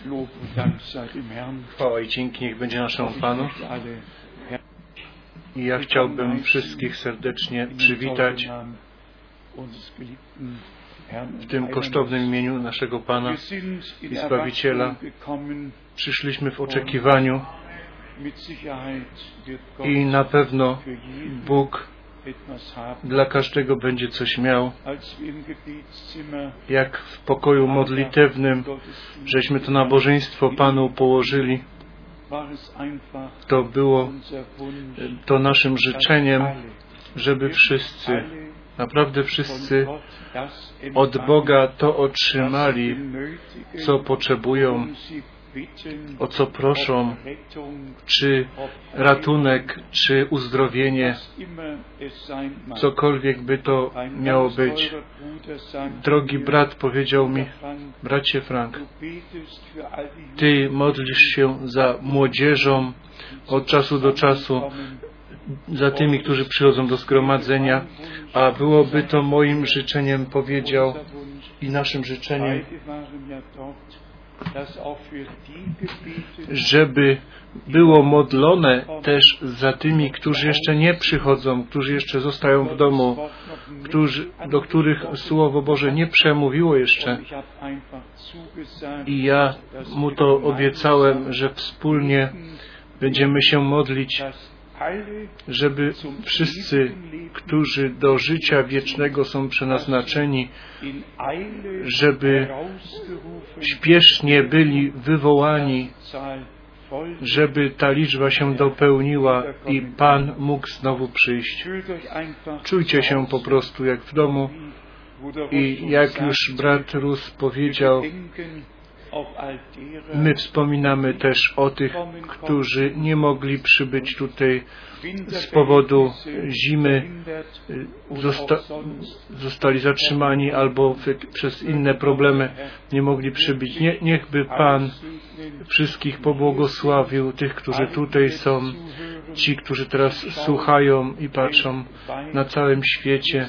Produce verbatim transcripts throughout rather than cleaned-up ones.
Chwała i dzięki niech będzie naszemu Panu. I ja chciałbym wszystkich serdecznie przywitać w tym kosztownym imieniu naszego Pana i Zbawiciela. Przyszliśmy w oczekiwaniu i na pewno Bóg dla każdego będzie coś miał. Jak w pokoju modlitewnym, żeśmy to nabożeństwo Panu położyli, to było to naszym życzeniem, żeby wszyscy, naprawdę wszyscy od Boga to otrzymali, co potrzebują, o co proszą, czy ratunek, czy uzdrowienie, cokolwiek by to miało być. Drogi brat powiedział mi, bracie Frank, ty modlisz się za młodzieżą od czasu do czasu, za tymi, którzy przychodzą do zgromadzenia, a byłoby to moim życzeniem, powiedział, i naszym życzeniem, żeby było modlone też za tymi, którzy jeszcze nie przychodzą, którzy jeszcze zostają w domu, którzy, do których Słowo Boże nie przemówiło jeszcze. I ja mu to obiecałem, że wspólnie będziemy się modlić, żeby wszyscy, którzy do życia wiecznego są przeznaczeni, żeby śpiesznie byli wywołani, żeby ta liczba się dopełniła i Pan mógł znowu przyjść. Czujcie się po prostu jak w domu i jak już brat Rus powiedział, my wspominamy też o tych, którzy nie mogli przybyć tutaj z powodu zimy, zosta zostali zatrzymani albo przez inne problemy nie mogli przybyć. Nie, niechby Pan wszystkich pobłogosławił, tych, którzy tutaj są, ci, którzy teraz słuchają i patrzą na całym świecie.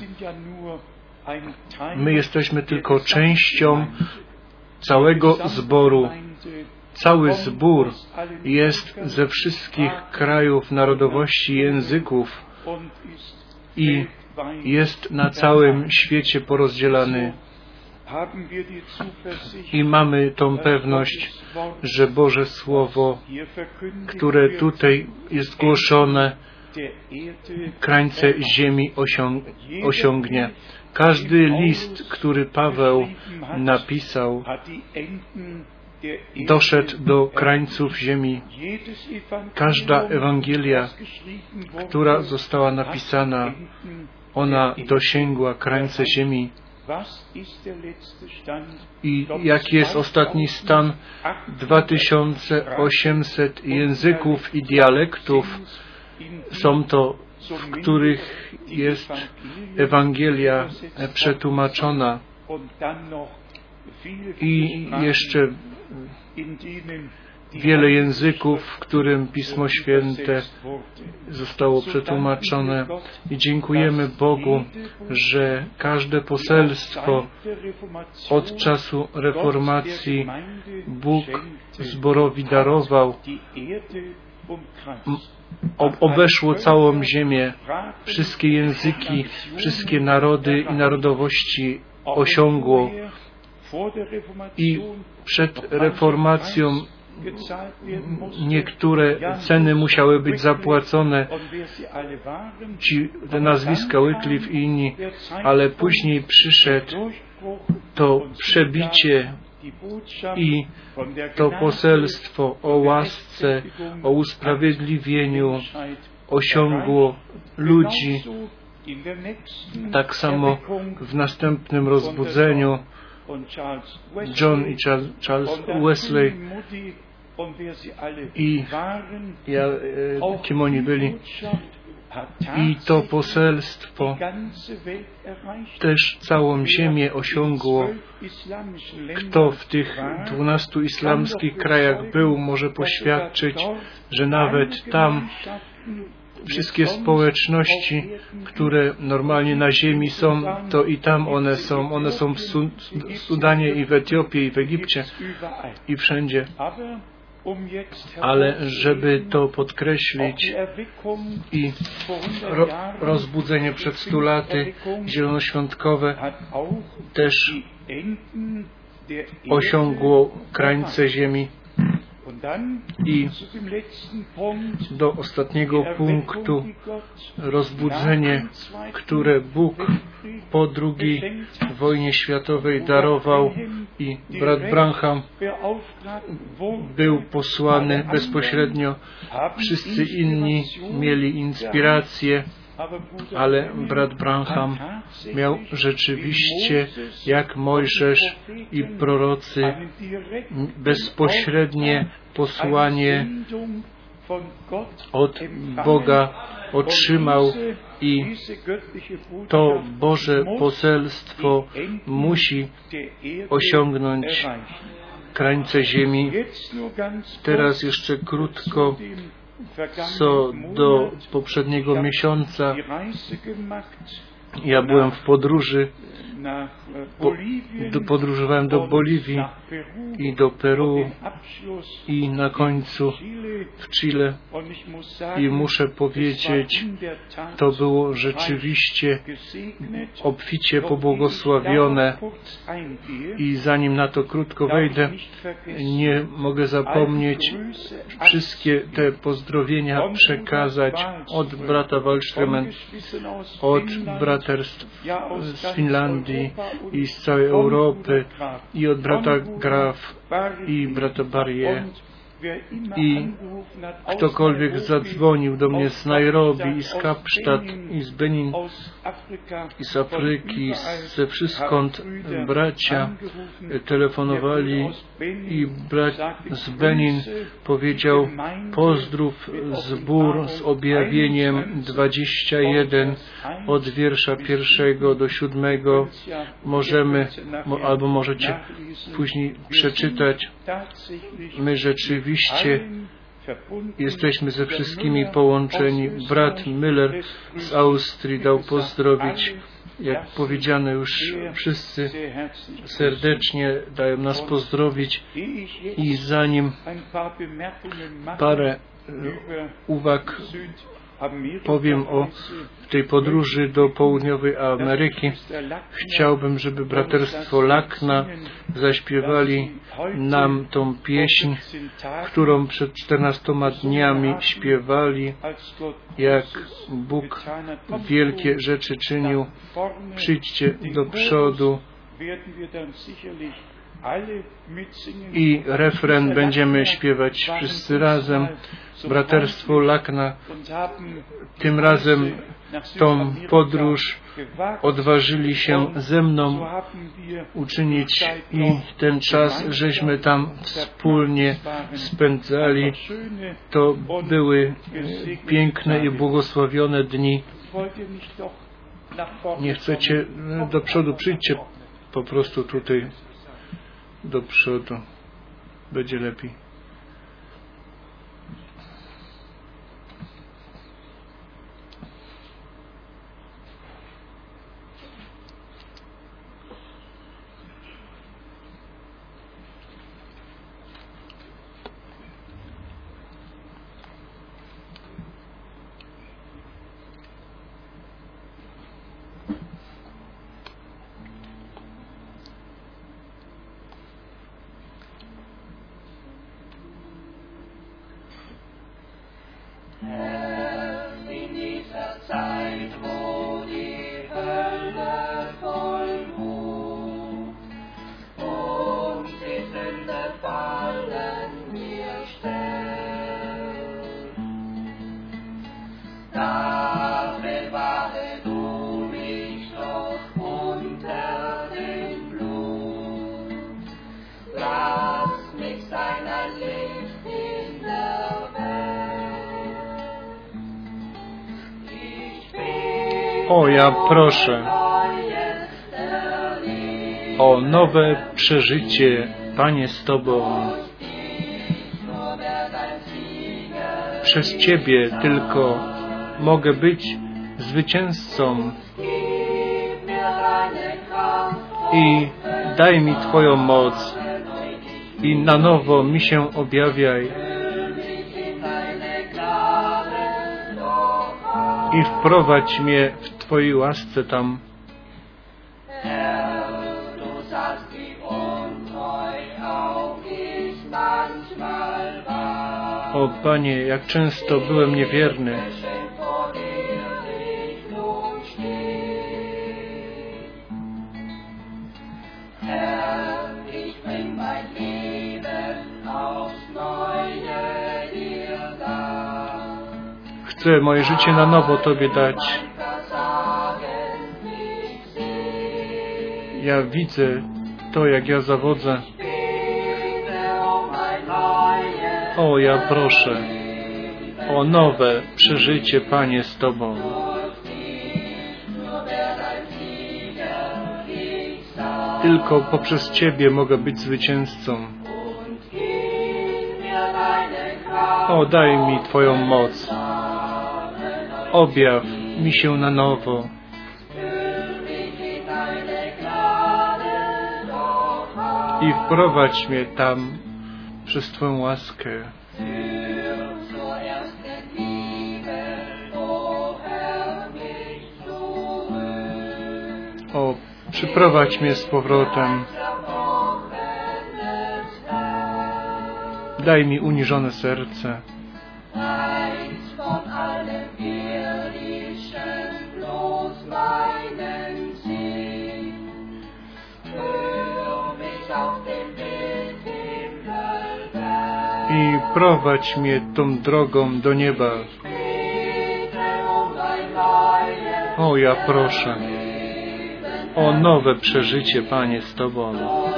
My jesteśmy tylko częścią całego zboru. Cały zbór jest ze wszystkich krajów, narodowości, języków i jest na całym świecie porozdzielany. I mamy tą pewność, że Boże Słowo, które tutaj jest głoszone, krańce ziemi osiąg osiągnie. Każdy list, który Paweł napisał, doszedł do krańców ziemi. Każda Ewangelia, która została napisana, ona dosięgła krańce ziemi. I jaki jest ostatni stan? dwa tysiące osiemset języków i dialektów są to, w których jest Ewangelia przetłumaczona. I jeszcze wiele języków, w którym Pismo Święte zostało przetłumaczone. I dziękujemy Bogu, że każde poselstwo od czasu reformacji Bóg zborowi darował, obeszło całą ziemię, wszystkie języki, wszystkie narody i narodowości osiągło. I przed reformacją niektóre ceny musiały być zapłacone, ci, te nazwiska Wycliffe i inni, ale później przyszedł to przebicie i to poselstwo o łasce, o usprawiedliwieniu osiągło ludzi. Tak samo w następnym rozbudzeniu John i Charles Wesley i ja, e, kim oni byli. I to poselstwo też całą ziemię osiągło. Kto w tych dwunastu islamskich krajach był, może poświadczyć, że nawet tam wszystkie społeczności, które normalnie na ziemi są, to i tam one są. One są w Sudanie i w Etiopii i w Egipcie i wszędzie. Ale żeby to podkreślić i ro, rozbudzenie przed stu laty zielonoświątkowe też osiągło krańce ziemi. I do ostatniego punktu rozbudzenie, które Bóg po drugiej wojnie światowej darował i brat Branham był posłany bezpośrednio. Wszyscy inni mieli inspirację, ale brat Branham miał rzeczywiście, jak Mojżesz i prorocy, bezpośrednie posłanie od Boga otrzymał i to Boże poselstwo musi osiągnąć krańce ziemi. Teraz jeszcze krótko co do poprzedniego miesiąca. Ja byłem w podróży, po, do, podróżowałem do Boliwii i do Peru i na końcu w Chile i muszę powiedzieć, to było rzeczywiście obficie pobłogosławione i zanim na to krótko wejdę, nie mogę zapomnieć wszystkie te pozdrowienia przekazać od brata Wallströmen, od braterstw z Finlandii i z całej Europy i od brata Graf i brata Barrier i ktokolwiek zadzwonił do mnie z Nairobi i z Kapsztad i z Benin i z Afryki, ze wszystkąd bracia telefonowali i brat z Benin powiedział: pozdrów zbór z objawieniem dwadzieścia jeden od wiersza pierwszego do siódmego. Możemy, albo możecie później przeczytać. My rzeczywiście jesteśmy ze wszystkimi połączeni. Brat Müller z Austrii dał pozdrowić. Jak powiedziano już, wszyscy serdecznie dają nas pozdrowić i zanim parę uwag powiem o tej podróży do południowej Ameryki, chciałbym, żeby braterstwo Lakna zaśpiewali nam tą pieśń, którą przed czternastoma dniami śpiewali, jak Bóg wielkie rzeczy czynił. Przyjdźcie do przodu i refren będziemy śpiewać wszyscy razem. Braterstwo Lakna tym razem tą podróż odważyli się ze mną uczynić i ten czas, żeśmy tam wspólnie spędzali. To były piękne i błogosławione dni. Nie chcecie do przodu, przyjdźcie po prostu tutaj do przodu. Będzie lepiej. O, ja proszę o nowe przeżycie, Panie, z Tobą. Przez Ciebie tylko mogę być zwycięzcą. I daj mi Twoją moc i na nowo mi się objawiaj i wprowadź mnie w Twojej łasce tam. O Panie, jak często byłem niewierny. Chcę moje życie na nowo Tobie dać. Ja widzę to, jak ja zawodzę. O, ja proszę o nowe przeżycie, Panie, z Tobą. Tylko poprzez Ciebie mogę być zwycięzcą. O, daj mi Twoją moc. Objaw mi się na nowo. I wprowadź mnie tam przez Twoją łaskę. O, przyprowadź mnie z powrotem. Daj mi uniżone serce. I prowadź mnie tą drogą do nieba. O, ja proszę o nowe przeżycie, Panie, z Tobą.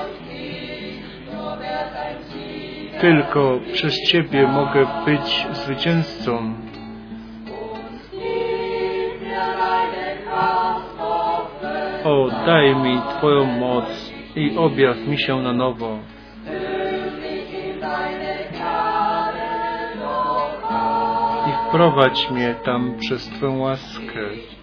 Tylko przez Ciebie mogę być zwycięzcą. O, daj mi Twoją moc i objaw mi się na nowo. I wprowadź mnie tam przez Twoją łaskę.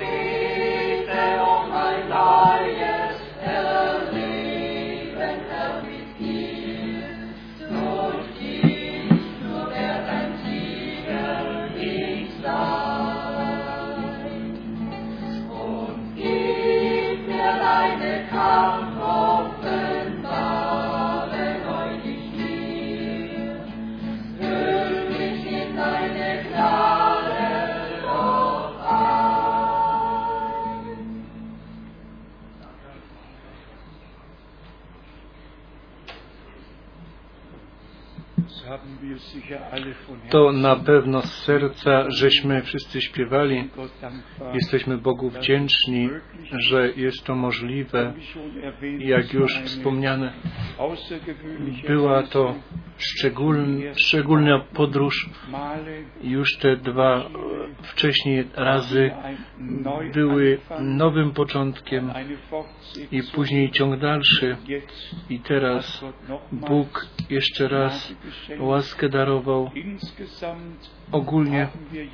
To na pewno z serca, żeśmy wszyscy śpiewali. Jesteśmy Bogu wdzięczni, że jest to możliwe. Jak już wspomniane, była to szczególna, szczególna podróż. Już te dwa wcześniej razy były nowym początkiem i później ciąg dalszy. I teraz Bóg jeszcze raz łaskę darował. Ogólnie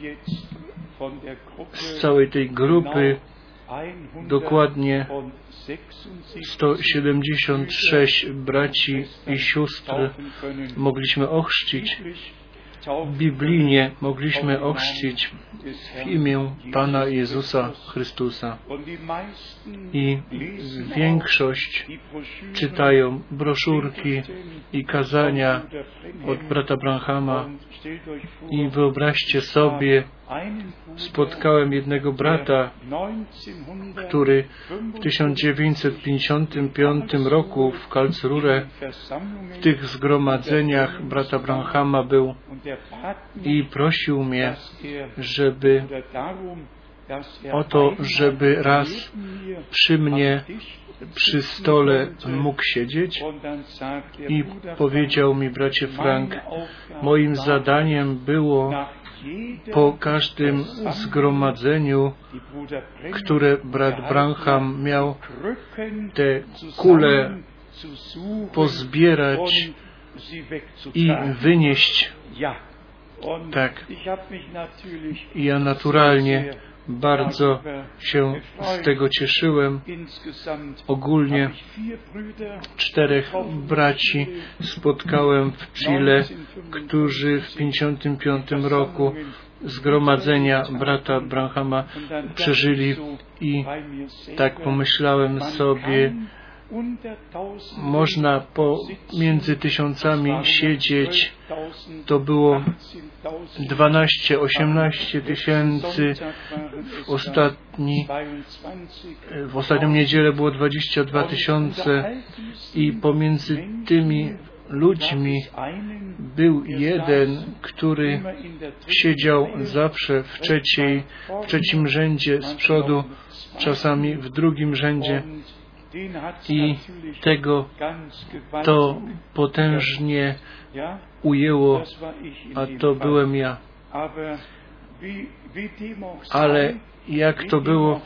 z całej tej grupy dokładnie sto siedemdziesiąt sześć braci i sióstr mogliśmy ochrzcić. Biblijnie mogliśmy ochrzcić w imię Pana Jezusa Chrystusa. I większość czytają broszurki i kazania od brata Branhama. I wyobraźcie sobie, spotkałem jednego brata, który w tysiąc dziewięćset pięćdziesiątym piątym roku w Karlsruhe w tych zgromadzeniach brata Branhama był i prosił mnie, żeby o to, żeby raz przy mnie przy stole mógł siedzieć i powiedział mi: bracie Frank, moim zadaniem było po każdym zgromadzeniu, które brat Branham miał, te kule pozbierać i wynieść. Tak, ja naturalnie bardzo się z tego cieszyłem. Ogólnie czterech braci spotkałem w Chile, którzy w pięćdziesiątym piątym roku zgromadzenia brata Branhama przeżyli i tak pomyślałem sobie, można pomiędzy tysiącami siedzieć. To było dwanaście, osiemnaście tysięcy. W, ostatni, w ostatnią niedzielę było dwadzieścia dwa tysiące i pomiędzy tymi ludźmi był jeden, który siedział zawsze w trzeciej, w trzecim rzędzie z przodu, czasami w drugim rzędzie. I tego to potężnie ujęło, a to byłem ja. Ale jak to było,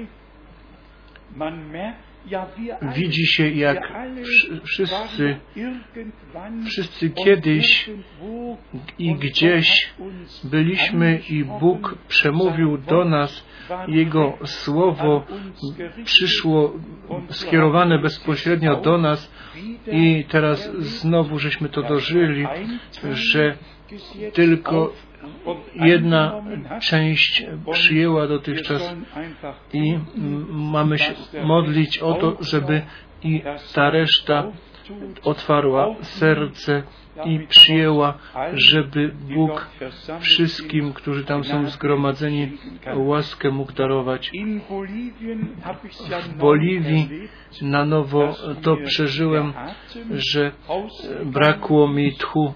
widzi się, jak wszyscy, wszyscy kiedyś i gdzieś byliśmy i Bóg przemówił do nas, Jego Słowo przyszło skierowane bezpośrednio do nas i teraz znowu żeśmy to dożyli, że tylko jedna część przyjęła dotychczas i mamy się modlić o to, żeby i ta reszta otwarła serce i przyjęła, żeby Bóg wszystkim, którzy tam są zgromadzeni, łaskę mógł darować. W Boliwii na nowo to przeżyłem, że brakło mi tchu.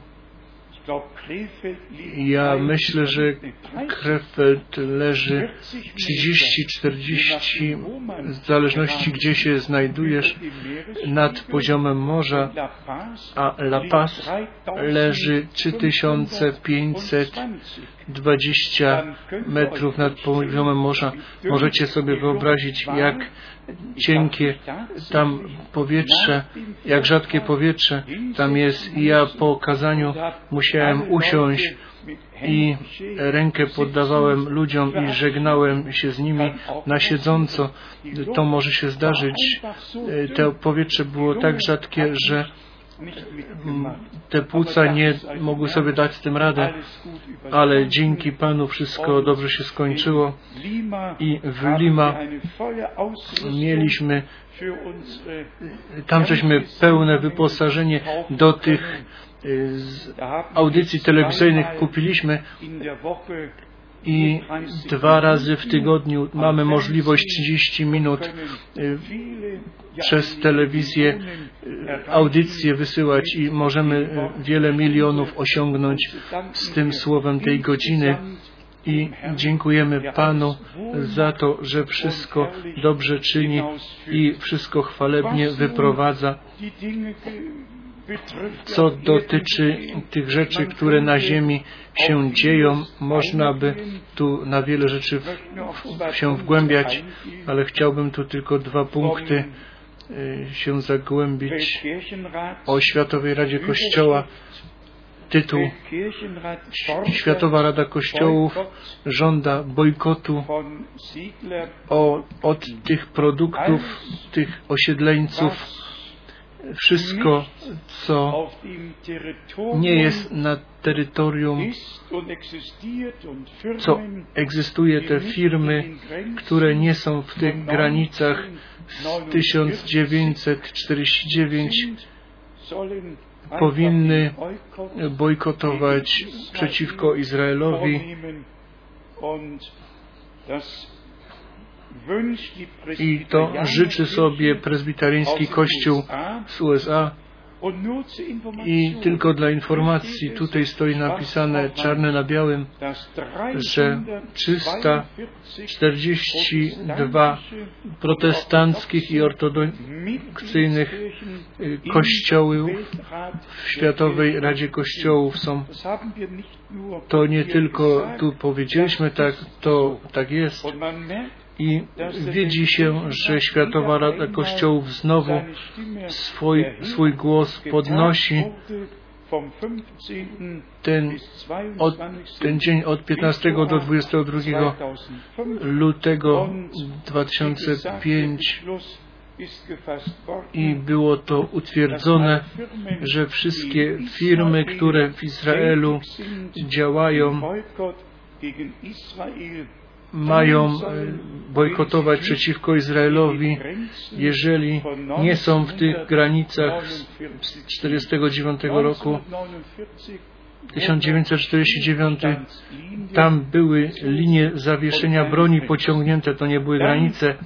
Ja myślę, że Krefeld leży trzydzieści czterdzieści, w zależności gdzie się znajdujesz, nad poziomem morza, a La Paz leży trzy tysiące pięćset dwadzieścia metrów nad poziomem morza. Możecie sobie wyobrazić, jak cienkie tam powietrze, jak rzadkie powietrze tam jest. I ja po kazaniu musiałem usiąść i rękę poddawałem ludziom i żegnałem się z nimi na siedząco. To może się zdarzyć. To powietrze było tak rzadkie, że te płuca nie mogły sobie dać z tym radę, ale dzięki Panu wszystko dobrze się skończyło i w Lima mieliśmy, tam żeśmy pełne wyposażenie do tych audycji telewizyjnych kupiliśmy i dwa razy w tygodniu mamy możliwość trzydzieści minut przez telewizję audycje wysyłać i możemy wiele milionów osiągnąć z tym słowem tej godziny. I dziękujemy Panu za to, że wszystko dobrze czyni i wszystko chwalebnie wyprowadza. Co dotyczy tych rzeczy, które na ziemi się dzieją, można by tu na wiele rzeczy w, w, się wgłębiać, ale chciałbym tu tylko dwa punkty y, się zagłębić. O Światowej Radzie Kościoła. Tytuł: Światowa Rada Kościołów żąda bojkotu o, od tych produktów, tych osiedleńców. Wszystko, co nie jest na terytorium, co egzystuje, te firmy, które nie są w tych granicach z tysiąc dziewięćset czterdzieści dziewięć, powinny bojkotować przeciwko Izraelowi. I to życzy sobie prezbitaryjski kościół z U S A. I tylko dla informacji, tutaj stoi napisane czarne na białym, że trzysta czterdzieści dwa protestanckich i ortodoksyjnych kościołów w Światowej Radzie Kościołów są. To nie tylko tu powiedzieliśmy, tak, to tak jest. I widzi się, że Światowa Rada Kościołów znowu swój, swój głos podnosi ten, od, ten dzień od piętnastego do dwudziestego drugiego lutego dwa tysiące piątego i było to utwierdzone, że wszystkie firmy, które w Izraelu działają, mają bojkotować przeciwko Izraelowi, jeżeli nie są w tych granicach z czterdziestego dziewiątego roku. tysiąc dziewięćset czterdziesty dziewiąty. Tam były linie zawieszenia broni pociągnięte, to nie były granice.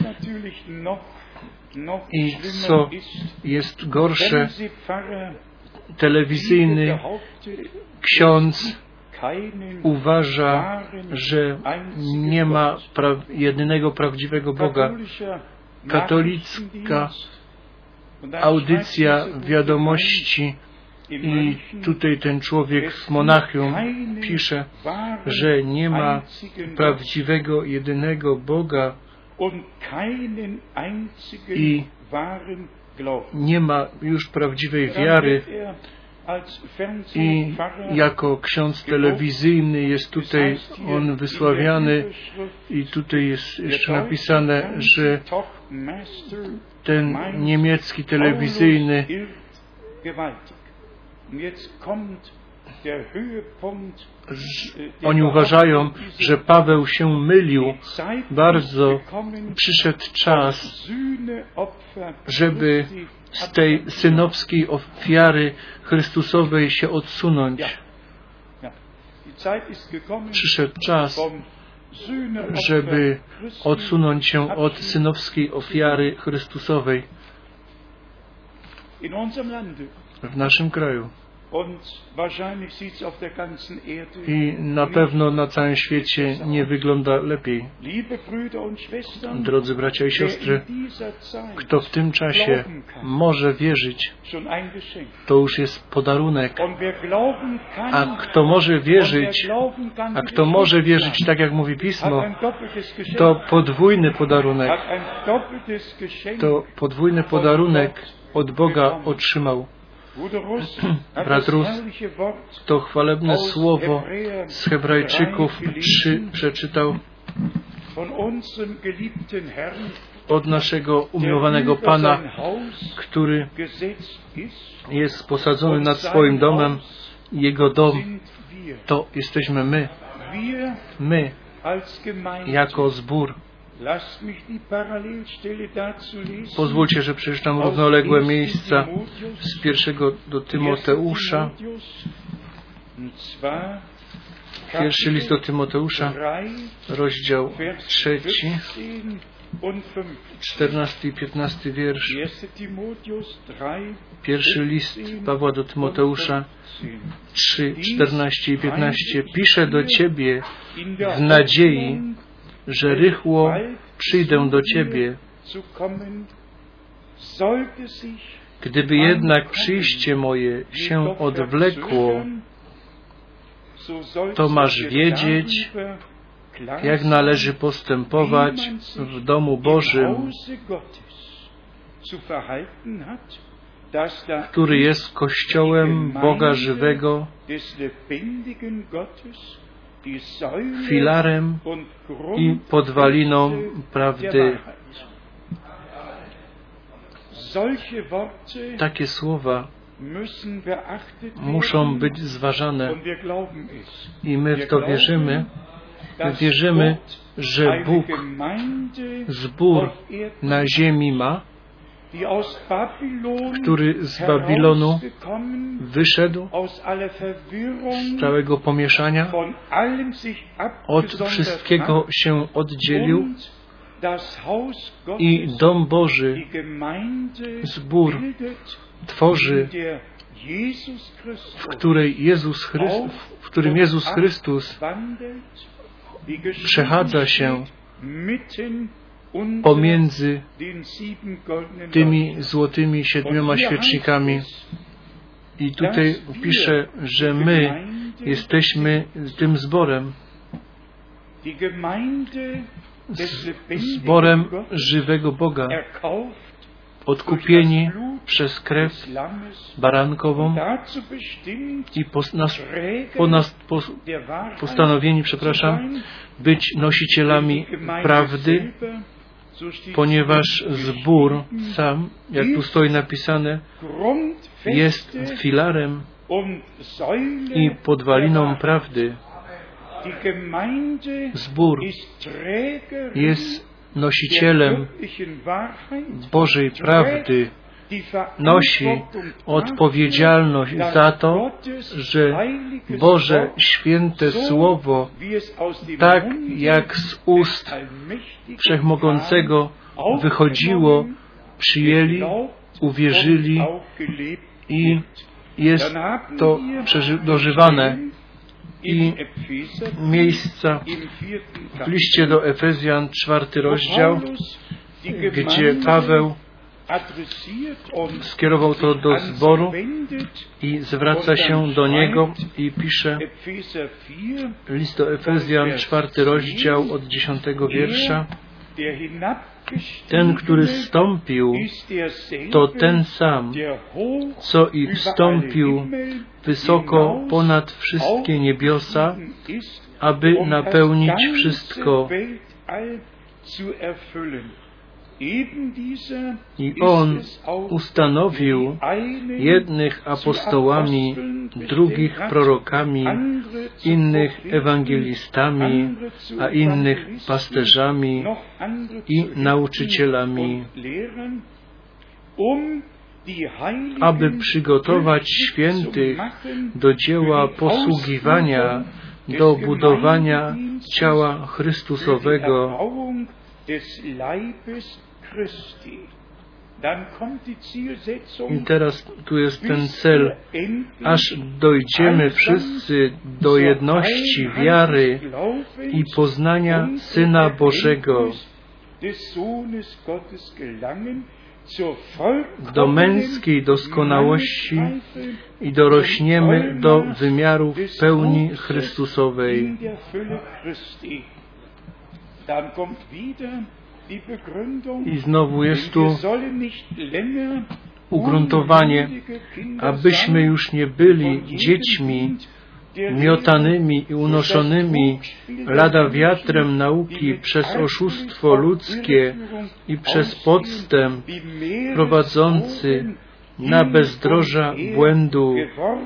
I co jest gorsze, telewizyjny ksiądz uważa, że nie ma pra- jedynego prawdziwego Boga. Katolicka audycja wiadomości i tutaj ten człowiek w Monachium pisze, że nie ma prawdziwego, jedynego Boga i nie ma już prawdziwej wiary. I jako ksiądz telewizyjny jest tutaj on wysławiany i tutaj jest jeszcze napisane, że ten niemiecki telewizyjny oni uważają, że Paweł się mylił bardzo. Przyszedł czas, żeby z tej synowskiej ofiary Chrystusowej się odsunąć. Przyszedł czas, żeby odsunąć się od synowskiej ofiary Chrystusowej w naszym kraju. I na pewno na całym świecie nie wygląda lepiej. Drodzy bracia i siostry, kto w tym czasie może wierzyć, to już jest podarunek. A kto może wierzyć, a kto może wierzyć, tak jak mówi Pismo, to podwójny podarunek. To podwójny podarunek od Boga otrzymał. Brat Rus to chwalebne słowo z Hebrajczyków trzy przeczytał od naszego umiłowanego Pana, który jest posadzony nad swoim domem. Jego dom to jesteśmy my. My jako zbór. Pozwólcie, że przeczytam równoległe miejsca z pierwszego do Tymoteusza. Pierwszy list do Tymoteusza, rozdział trzeci, czternasty i piętnasty wiersz. Pierwszy list Pawła do Tymoteusza trzy, czternaście i piętnaście. Piszę do Ciebie w nadziei, że rychło przyjdę do Ciebie. Gdyby jednak przyjście moje się odwlekło, to masz wiedzieć, jak należy postępować w domu Bożym, który jest Kościołem Boga żywego, filarem i podwaliną prawdy. Takie słowa muszą być zważane i my w to wierzymy. Wierzymy, że Bóg zbór na ziemi ma, który z Babilonu wyszedł z całego pomieszania, od wszystkiego się oddzielił i dom Boży, zbór tworzy, w, której Jezus Chrystus, w którym Jezus Chrystus przechadza się pomiędzy tymi złotymi siedmioma świecznikami. I tutaj pisze, że my jesteśmy tym zborem. Z zborem żywego Boga, odkupieni przez krew barankową i pos, nas, po nas, po, postanowieni, przepraszam, być nosicielami prawdy, ponieważ zbór sam, jak tu stoi napisane, jest filarem i podwaliną prawdy. Zbór jest nosicielem Bożej prawdy, nosi odpowiedzialność za to, że Boże święte Słowo, tak jak z ust Wszechmogącego wychodziło, przyjęli, uwierzyli i jest to dożywane. I miejsca w liście do Efezjan, czwarty rozdział, gdzie Paweł skierował to do zboru i zwraca się do niego i pisze, list do Efezjan, czwarty rozdział od dziesiątego wiersza. Ten, który zstąpił, to ten sam, co i wstąpił wysoko ponad wszystkie niebiosa, aby napełnić wszystko. I On ustanowił jednych apostołami, drugich prorokami, innych ewangelistami, a innych pasterzami i nauczycielami, aby przygotować świętych do dzieła posługiwania, do budowania ciała Chrystusowego. I teraz tu jest ten cel, aż dojdziemy wszyscy do jedności wiary i poznania Syna Bożego, do męskiej doskonałości i dorośniemy do wymiaru pełni Chrystusowej. I znowu jest tu ugruntowanie, abyśmy już nie byli dziećmi miotanymi i unoszonymi lada wiatrem nauki przez oszustwo ludzkie i przez podstęp prowadzący na bezdroża błędu.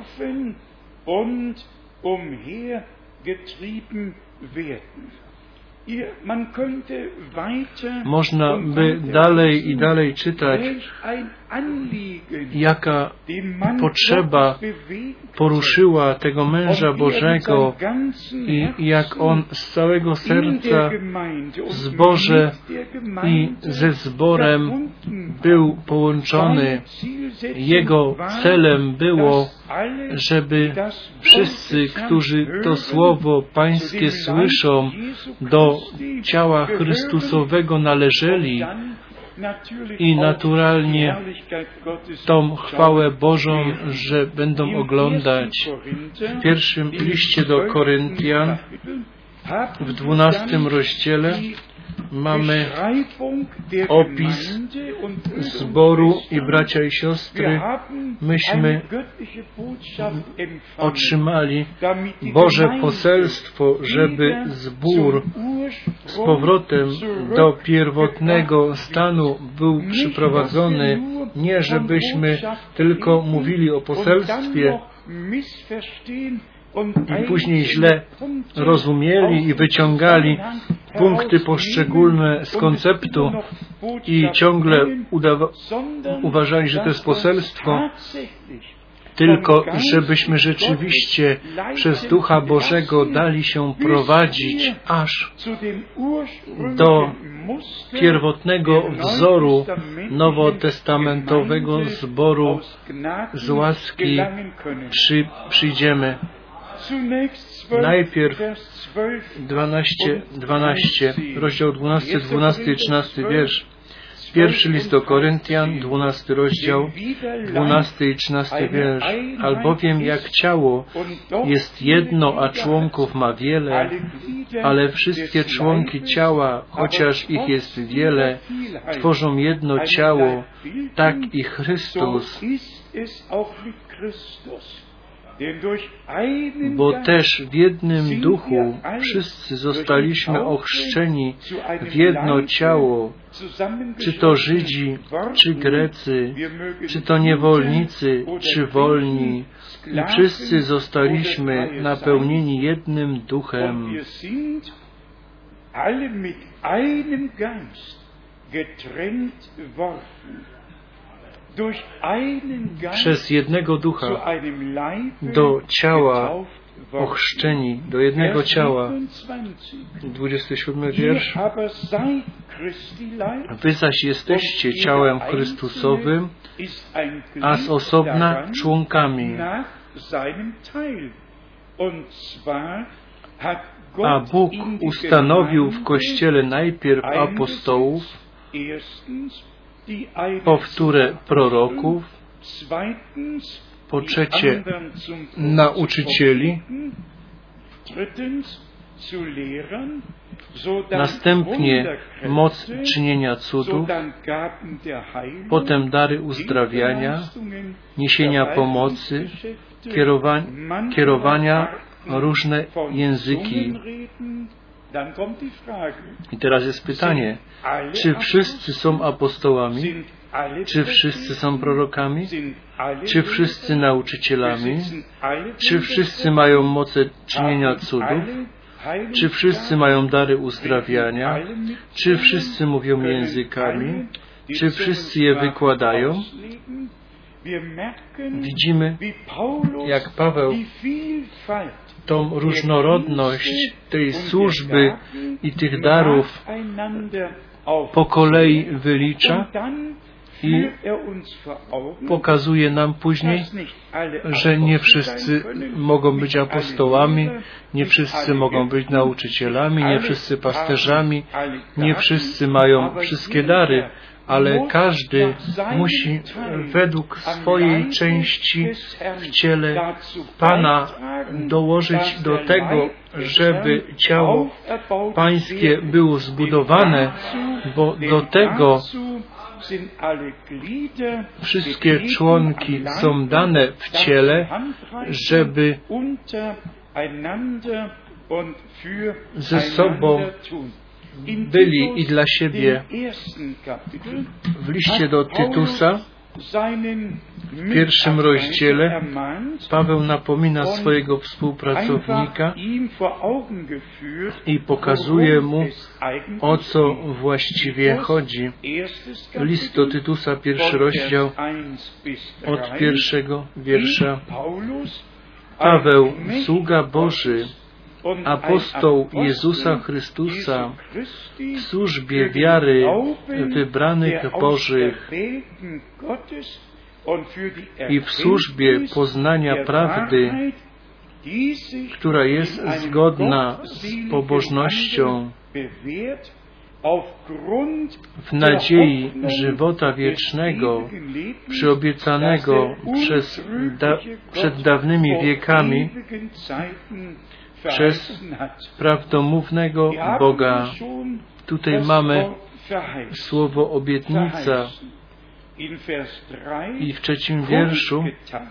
Można by dalej i dalej czytać, jaka potrzeba poruszyła tego męża Bożego i jak on z całego serca w zborze i ze zborem był połączony. Jego celem było, żeby wszyscy, którzy to słowo Pańskie słyszą, do ciała Chrystusowego należeli i naturalnie tą chwałę Bożą, że będą oglądać. W pierwszym liście do Koryntian, w dwunastym rozdziale, mamy opis zboru i bracia i siostry. Myśmy otrzymali Boże poselstwo, żeby zbór z powrotem do pierwotnego stanu był przyprowadzony, nie żebyśmy tylko mówili o poselstwie i później źle rozumieli i wyciągali punkty poszczególne z konceptu i ciągle udawa- uważali, że to jest poselstwo, tylko żebyśmy rzeczywiście przez Ducha Bożego dali się prowadzić aż do pierwotnego wzoru nowotestamentowego zboru z łaski przy, przyjdziemy. Najpierw dwanaście, dwanaście, rozdział dwunasty, dwunasty i trzynasty wiersz. Pierwszy list do Koryntian, dwunasty rozdział, dwunasty i trzynasty wiersz. Albowiem jak ciało jest jedno, a członków ma wiele, ale wszystkie członki ciała, chociaż ich jest wiele, tworzą jedno ciało, tak i Chrystus. Bo też w jednym duchu wszyscy zostaliśmy ochrzczeni w jedno ciało, czy to Żydzi, czy Grecy, czy to niewolnicy, czy wolni, i wszyscy zostaliśmy napełnieni jednym duchem. Przez jednego ducha do ciała ochrzczeni, do jednego ciała. dwudziesty siódmy wiersz. Wy zaś jesteście ciałem Chrystusowym, a z osobna członkami. A Bóg ustanowił w Kościele najpierw apostołów, powtórę proroków, po trzecie nauczycieli, następnie moc czynienia cudów, potem dary uzdrawiania, niesienia pomocy, kierowa kierowania, różne języki. I teraz jest pytanie, czy wszyscy są apostołami? Czy wszyscy są prorokami? Czy wszyscy nauczycielami? Czy wszyscy mają moce czynienia cudów? Czy wszyscy mają dary uzdrawiania? Czy wszyscy mówią językami? Czy wszyscy je wykładają? Widzimy, jak Paweł tą różnorodność tej służby i tych darów po kolei wylicza i pokazuje nam później, że nie wszyscy mogą być apostołami, nie wszyscy mogą być nauczycielami, nie wszyscy pasterzami, nie wszyscy mają wszystkie dary, ale każdy musi według swojej części w ciele Pana dołożyć do tego, żeby ciało Pańskie było zbudowane, bo do tego wszystkie członki są dane w ciele, żeby ze sobą byli i dla siebie. W liście do Tytusa, w pierwszym rozdziale, Paweł napomina swojego współpracownika i pokazuje mu, o co właściwie chodzi. List do Tytusa, pierwszy rozdział, od pierwszego wiersza. Paweł, sługa Boży, apostoł Jezusa Chrystusa, w służbie wiary wybranych Bożych i w służbie poznania prawdy, która jest zgodna z pobożnością, w nadziei żywota wiecznego, przyobiecanego przez da, przed dawnymi wiekami, przez prawdomównego Boga. Tutaj mamy słowo obietnica i w trzecim wierszu,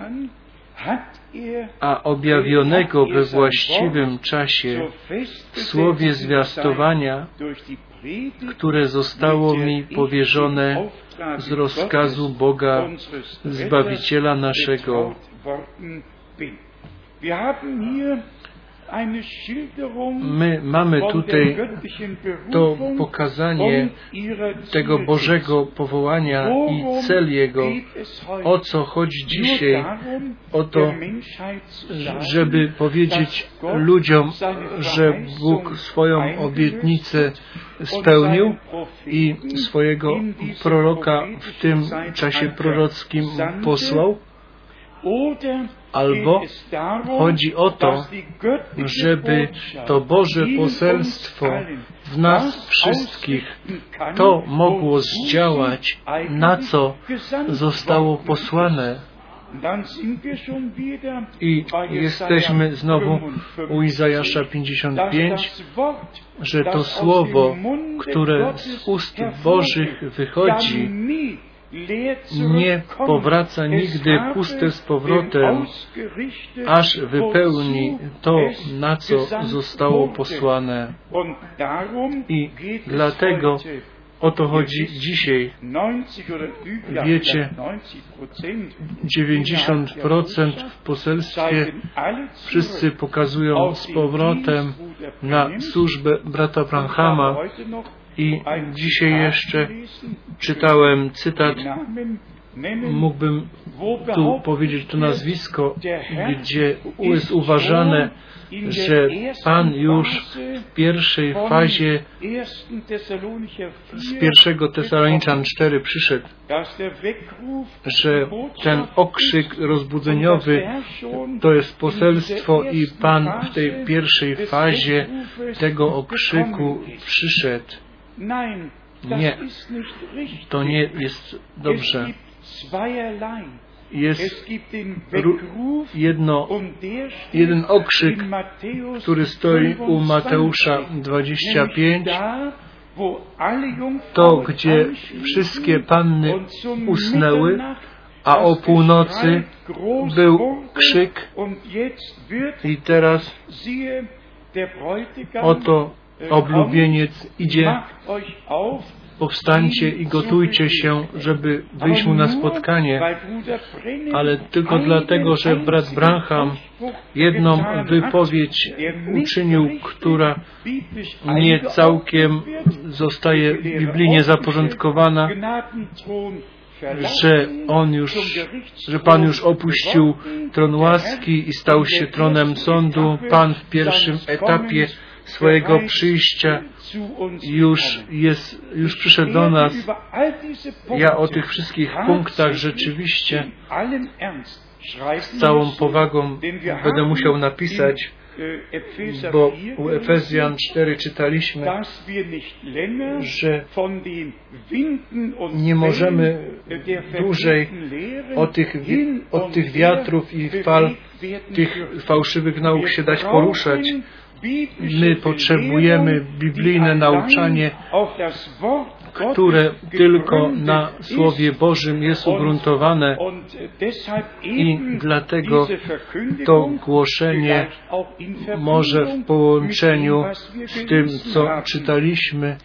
a objawionego we właściwym czasie w słowie zwiastowania, które zostało mi powierzone z rozkazu Boga, Zbawiciela naszego. My mamy tutaj to pokazanie tego Bożego powołania i cel Jego. O co chodzi dzisiaj? O to, żeby powiedzieć ludziom, że Bóg swoją obietnicę spełnił i swojego proroka w tym czasie prorockim posłał. Albo chodzi o to, żeby to Boże poselstwo w nas wszystkich to mogło zdziałać, na co zostało posłane. I jesteśmy znowu u Izajasza pięćdziesiąt pięć, że to słowo, które z ust Bożych wychodzi, nie powraca nigdy puste z powrotem, aż wypełni to, na co zostało posłane. I dlatego o to chodzi dzisiaj. Wiecie, dziewięćdziesiąt procent w poselstwie wszyscy pokazują z powrotem na służbę brata Branhama. I dzisiaj jeszcze czytałem cytat, mógłbym tu powiedzieć to nazwisko, gdzie jest uważane, że Pan już w pierwszej fazie z pierwszego Tesaloniczan cztery przyszedł, że ten okrzyk rozbudzeniowy to jest poselstwo i Pan w tej pierwszej fazie tego okrzyku przyszedł. Nie, to nie jest dobrze. Jest jedno, jeden okrzyk, który stoi u Mateusza dwadzieścia pięć, to gdzie wszystkie panny usnęły, a o północy był krzyk i teraz oto oblubieniec idzie, powstańcie i gotujcie się, żeby wyjść mu na spotkanie, ale tylko dlatego, że brat Branham jedną wypowiedź uczynił, która nie całkiem zostaje biblijnie zaporządkowana, że on już, że Pan już opuścił tron łaski i stał się tronem sądu. Pan w pierwszym etapie swojego przyjścia już jest, już przyszedł do nas. Ja o tych wszystkich punktach rzeczywiście z całą powagą będę musiał napisać, bo u Efezjan cztery czytaliśmy, że nie możemy dłużej od tych, od tych wiatrów i fal tych fałszywych nauk się dać poruszać. My potrzebujemy biblijne nauczanie, które tylko na Słowie Bożym jest ugruntowane i dlatego to głoszenie może w połączeniu z tym, co czytaliśmy,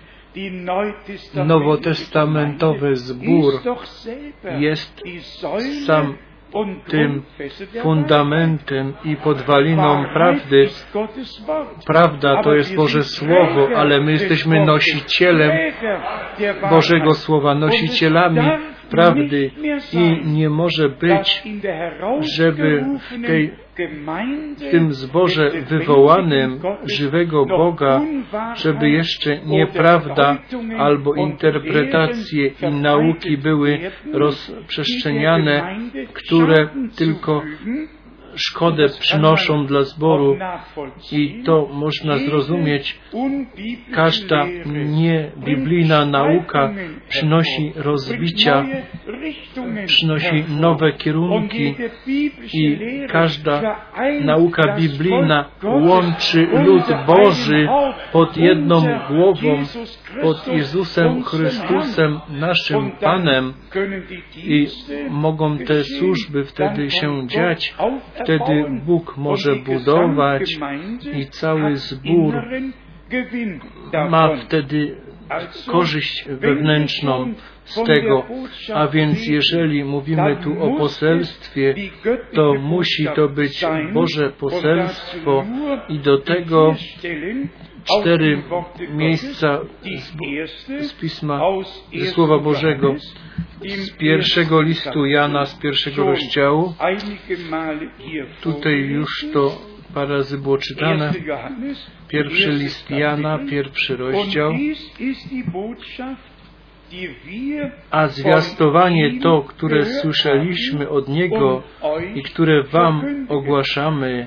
nowotestamentowy zbór jest sam tym fundamentem i podwaliną prawdy. Prawda to jest Boże Słowo, ale my jesteśmy nosicielem Bożego Słowa, nosicielami prawdy i nie może być, żeby w tej w tym zborze wywołanym żywego Boga, żeby jeszcze nieprawda albo interpretacje i nauki były rozprzestrzeniane, które tylko szkodę przynoszą dla zboru i to można zrozumieć. Każda niebiblijna nauka przynosi rozbicia, przynosi nowe kierunki i każda nauka biblijna łączy lud Boży pod jedną głową, pod Jezusem Chrystusem, naszym Panem i mogą te służby wtedy się dziać. Wtedy Bóg może budować i cały zbór ma wtedy korzyść wewnętrzną z tego. A więc jeżeli mówimy tu o poselstwie, to musi to być Boże poselstwo i do tego cztery miejsca z, z Pisma, ze Słowa Bożego, z pierwszego listu Jana, z pierwszego rozdziału. Tutaj już to parę razy było czytane. Pierwszy list Jana, pierwszy rozdział. a zwiastowanie to, które słyszeliśmy od Niego i które Wam ogłaszamy,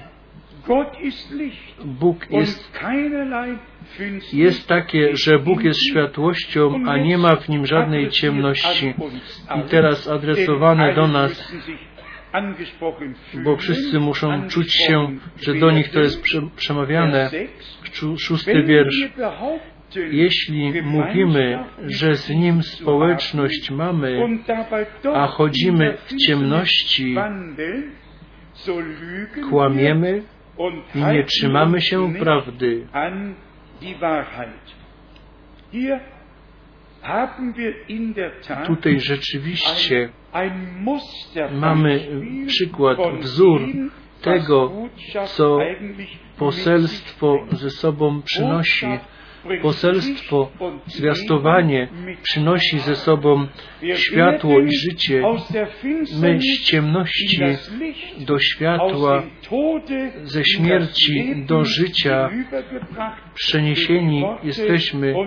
Bóg jest, jest takie, że Bóg jest światłością, a nie ma w Nim żadnej ciemności. I teraz adresowane do nas, bo wszyscy muszą czuć się, że do nich to jest przemawiane. Szósty wiersz. Jeśli mówimy, że z Nim społeczność mamy, a chodzimy w ciemności, kłamiemy i nie trzymamy się prawdy. Tutaj rzeczywiście mamy przykład, wzór tego, co poselstwo ze sobą przynosi. Poselstwo, zwiastowanie przynosi ze sobą światło i życie. My z ciemności do światła, ze śmierci do życia przeniesieni jesteśmy,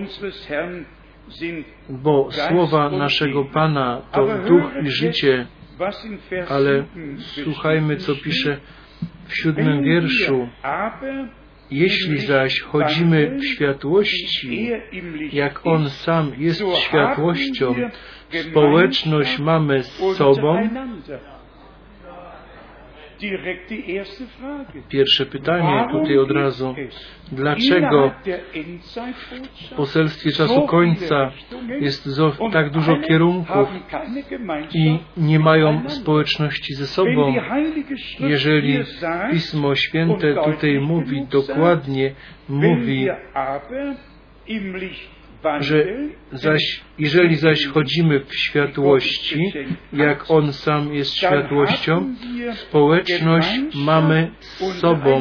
bo słowa naszego Pana to duch i życie. Ale słuchajmy, co pisze w siódmym wierszu. Jeśli zaś chodzimy w światłości, jak On sam jest światłością, społeczność mamy z sobą. Pierwsze pytanie tutaj od razu. Dlaczego w poselstwie czasu końca jest tak dużo kierunków i nie mają społeczności ze sobą? Jeżeli Pismo Święte tutaj mówi dokładnie, mówi, że zaś, jeżeli zaś chodzimy w światłości, jak On sam jest światłością, społeczność mamy z sobą.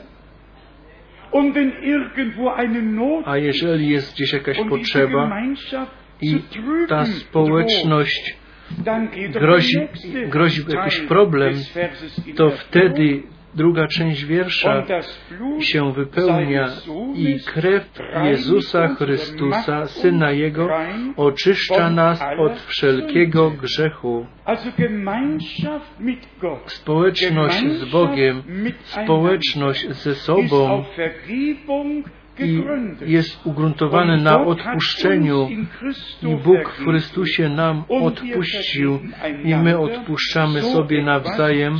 A jeżeli jest gdzieś jakaś potrzeba i ta społeczność grozi, grozi jakiś problem, to wtedy druga część wiersza się wypełnia i krew Jezusa Chrystusa, Syna Jego, oczyszcza nas od wszelkiego grzechu. Społeczność z Bogiem, społeczność ze sobą i jest ugruntowane na odpuszczeniu i Bóg w Chrystusie nam odpuścił i my odpuszczamy sobie nawzajem,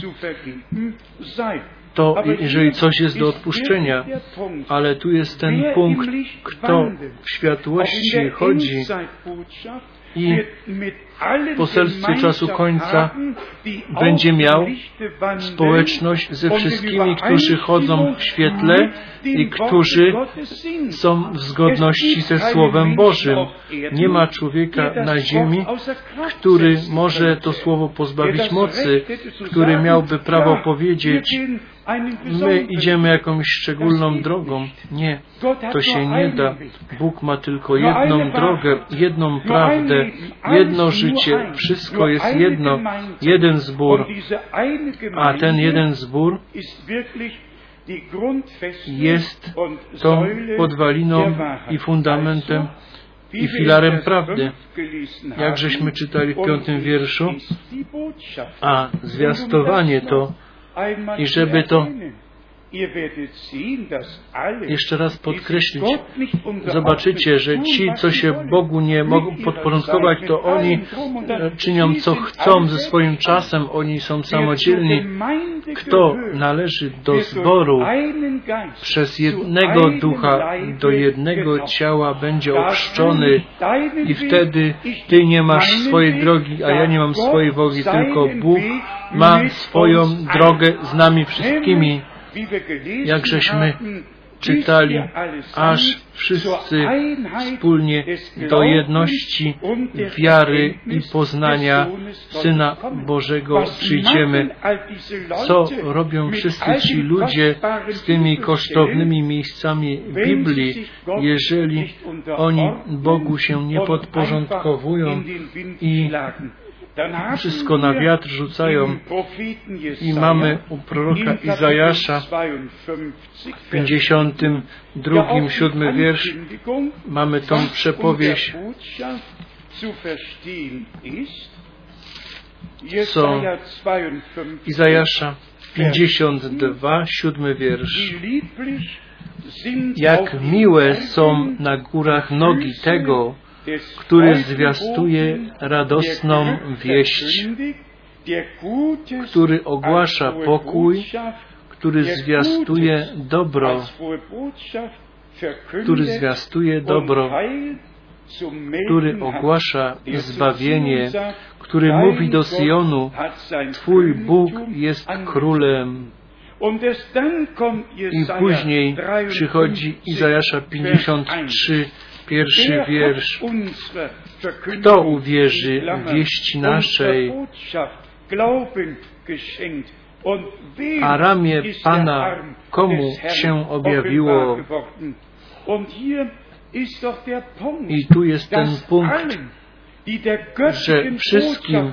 to jeżeli coś jest do odpuszczenia, ale tu jest ten punkt, kto w światłości chodzi i w poselstwie czasu końca będzie miał społeczność ze wszystkimi, którzy chodzą w świetle i którzy są w zgodności ze Słowem Bożym. Nie ma człowieka na ziemi, który może to Słowo pozbawić mocy, który miałby prawo powiedzieć, my idziemy jakąś szczególną drogą. Nie, to się nie da. Bóg ma tylko jedną drogę, jedną prawdę, jedno życie. Wszystko jest jedno, jeden zbór. A ten jeden zbór jest tą podwaliną i fundamentem i filarem prawdy. Jak żeśmy czytali w piątym wierszu, a zwiastowanie to, i żeby to jeszcze raz podkreślić, zobaczycie, że ci, co się Bogu nie mogą podporządkować, to oni czynią, co chcą ze swoim czasem, oni są samodzielni. Kto należy do zboru przez jednego ducha, do jednego ciała będzie ochrzczony i wtedy Ty nie masz swojej drogi, a ja nie mam swojej drogi, tylko Bóg ma swoją drogę z nami wszystkimi. Jak żeśmy czytali, aż wszyscy wspólnie do jedności wiary i poznania Syna Bożego przyjdziemy. Co robią wszyscy ci ludzie z tymi kosztownymi miejscami Biblii, jeżeli oni Bogu się nie podporządkowują i wszystko na wiatr rzucają? I mamy u proroka Izajasza w pięćdziesiątym drugim, siódmy wiersz, mamy tą przepowiedź co Izajasza pięćdziesiąt dwa, siódmy wiersz. Jak miłe są na górach nogi tego, który zwiastuje radosną wieść, który ogłasza pokój, który zwiastuje dobro, który zwiastuje dobro, który ogłasza zbawienie, który mówi do Syjonu, Twój Bóg jest królem. I później przychodzi Izajasza pięćdziesiąt trzy, pierwszy wiersz. Kto uwierzy wieści naszej? A ramię Pana komu się objawiło? I tu jest ten punkt, że wszystkim,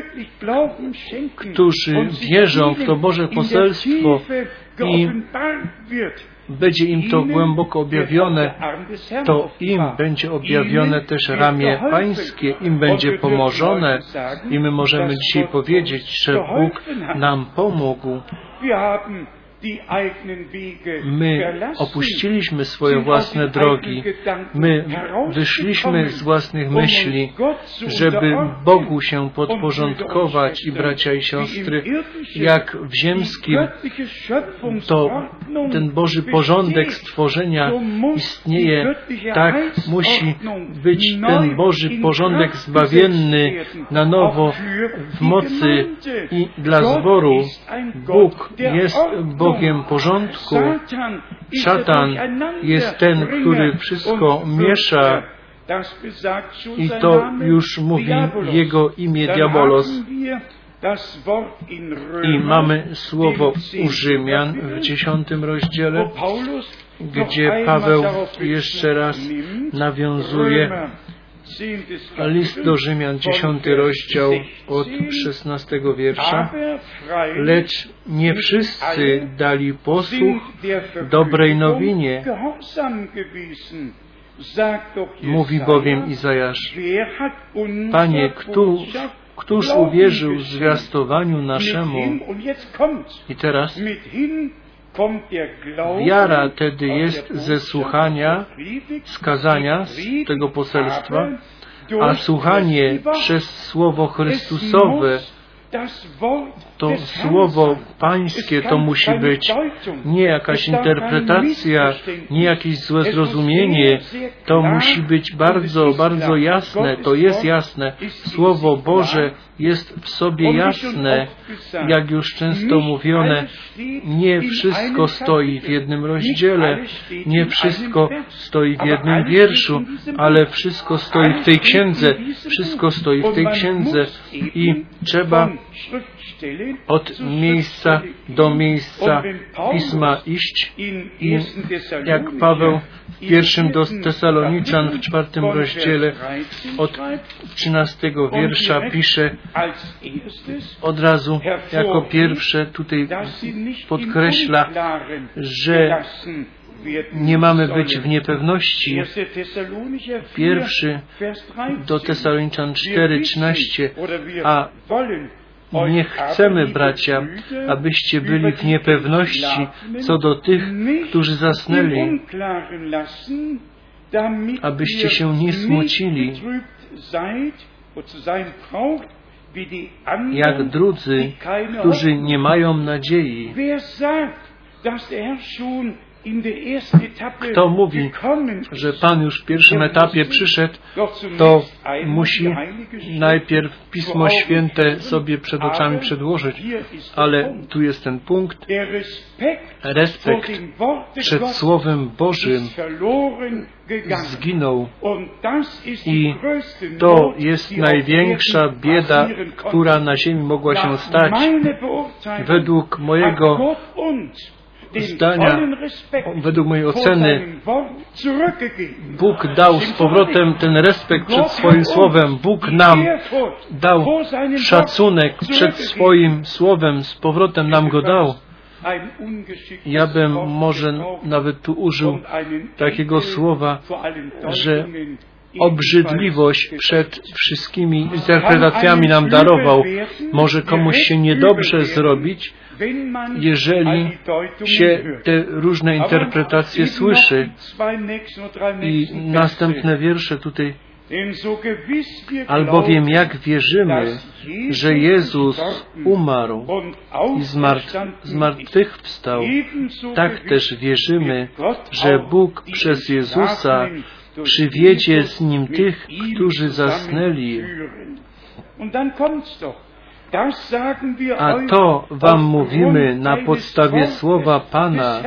którzy wierzą w to Boże poselstwo i będzie im to głęboko objawione, to im będzie objawione też ramię Pańskie, im będzie pomożone i my możemy dzisiaj powiedzieć, że Bóg nam pomógł. My opuściliśmy swoje własne drogi. My wyszliśmy z własnych myśli, żeby Bogu się podporządkować i bracia i siostry, jak w ziemskim, to ten Boży porządek stworzenia istnieje, tak musi być ten Boży porządek zbawienny na nowo w mocy i dla zboru. Bóg jest Bogiem porządku. Szatan jest ten, który wszystko miesza i to już mówi jego imię Diabolos. I mamy słowo u Rzymian w dziesiątym rozdziale, gdzie Paweł jeszcze raz nawiązuje list do Rzymian, dziesiąty rozdział od szesnastego wiersza. Lecz nie wszyscy dali posłuch dobrej nowinie. Mówi bowiem Izajasz, Panie, któż, któż uwierzył zwiastowaniu naszemu? I teraz wiara tedy jest ze słuchania, z kazania, z tego poselstwa, a słuchanie przez Słowo Chrystusowe, to Słowo Pańskie to musi być nie jakaś interpretacja, nie jakieś złe zrozumienie, to musi być bardzo, bardzo jasne, to jest jasne. Słowo Boże jest w sobie jasne, jak już często mówione, nie wszystko stoi w jednym rozdziale, nie wszystko stoi w jednym wierszu, ale wszystko stoi w tej księdze, wszystko stoi w tej księdze i trzeba od miejsca do miejsca Pisma iść i jak Paweł w pierwszym do Tesaloniczan w czwartym rozdziale od trzynastego wiersza pisze od razu jako pierwsze tutaj podkreśla, że nie mamy być w niepewności. Pierwszy do Tesaloniczan cztery, trzynaście, a nie chcemy, bracia, abyście byli w niepewności co do tych, którzy zasnęli, abyście się nie smucili, jak drudzy, którzy nie mają nadziei. Kto mówi, że Pan już w pierwszym etapie przyszedł, to musi najpierw Pismo Święte sobie przed oczami przedłożyć. Ale tu jest ten punkt. Respekt przed Słowem Bożym zginął. I to jest największa bieda, która na ziemi mogła się stać. Według mojego zdania, według mojej oceny, Bóg dał z powrotem ten respekt przed swoim Słowem. Bóg nam dał szacunek przed swoim Słowem, z powrotem nam go dał. Ja bym może nawet tu użył takiego słowa, że obrzydliwość przed wszystkimi interpretacjami nam darował. Może komuś się niedobrze zrobić, jeżeli się te różne interpretacje słyszy. I następne wiersze tutaj. Albowiem jak wierzymy, że Jezus umarł i zmartwychwstał, tak też wierzymy, że Bóg przez Jezusa przywiedzie z Nim tych, którzy zasnęli. A to wam mówimy na podstawie słowa Pana,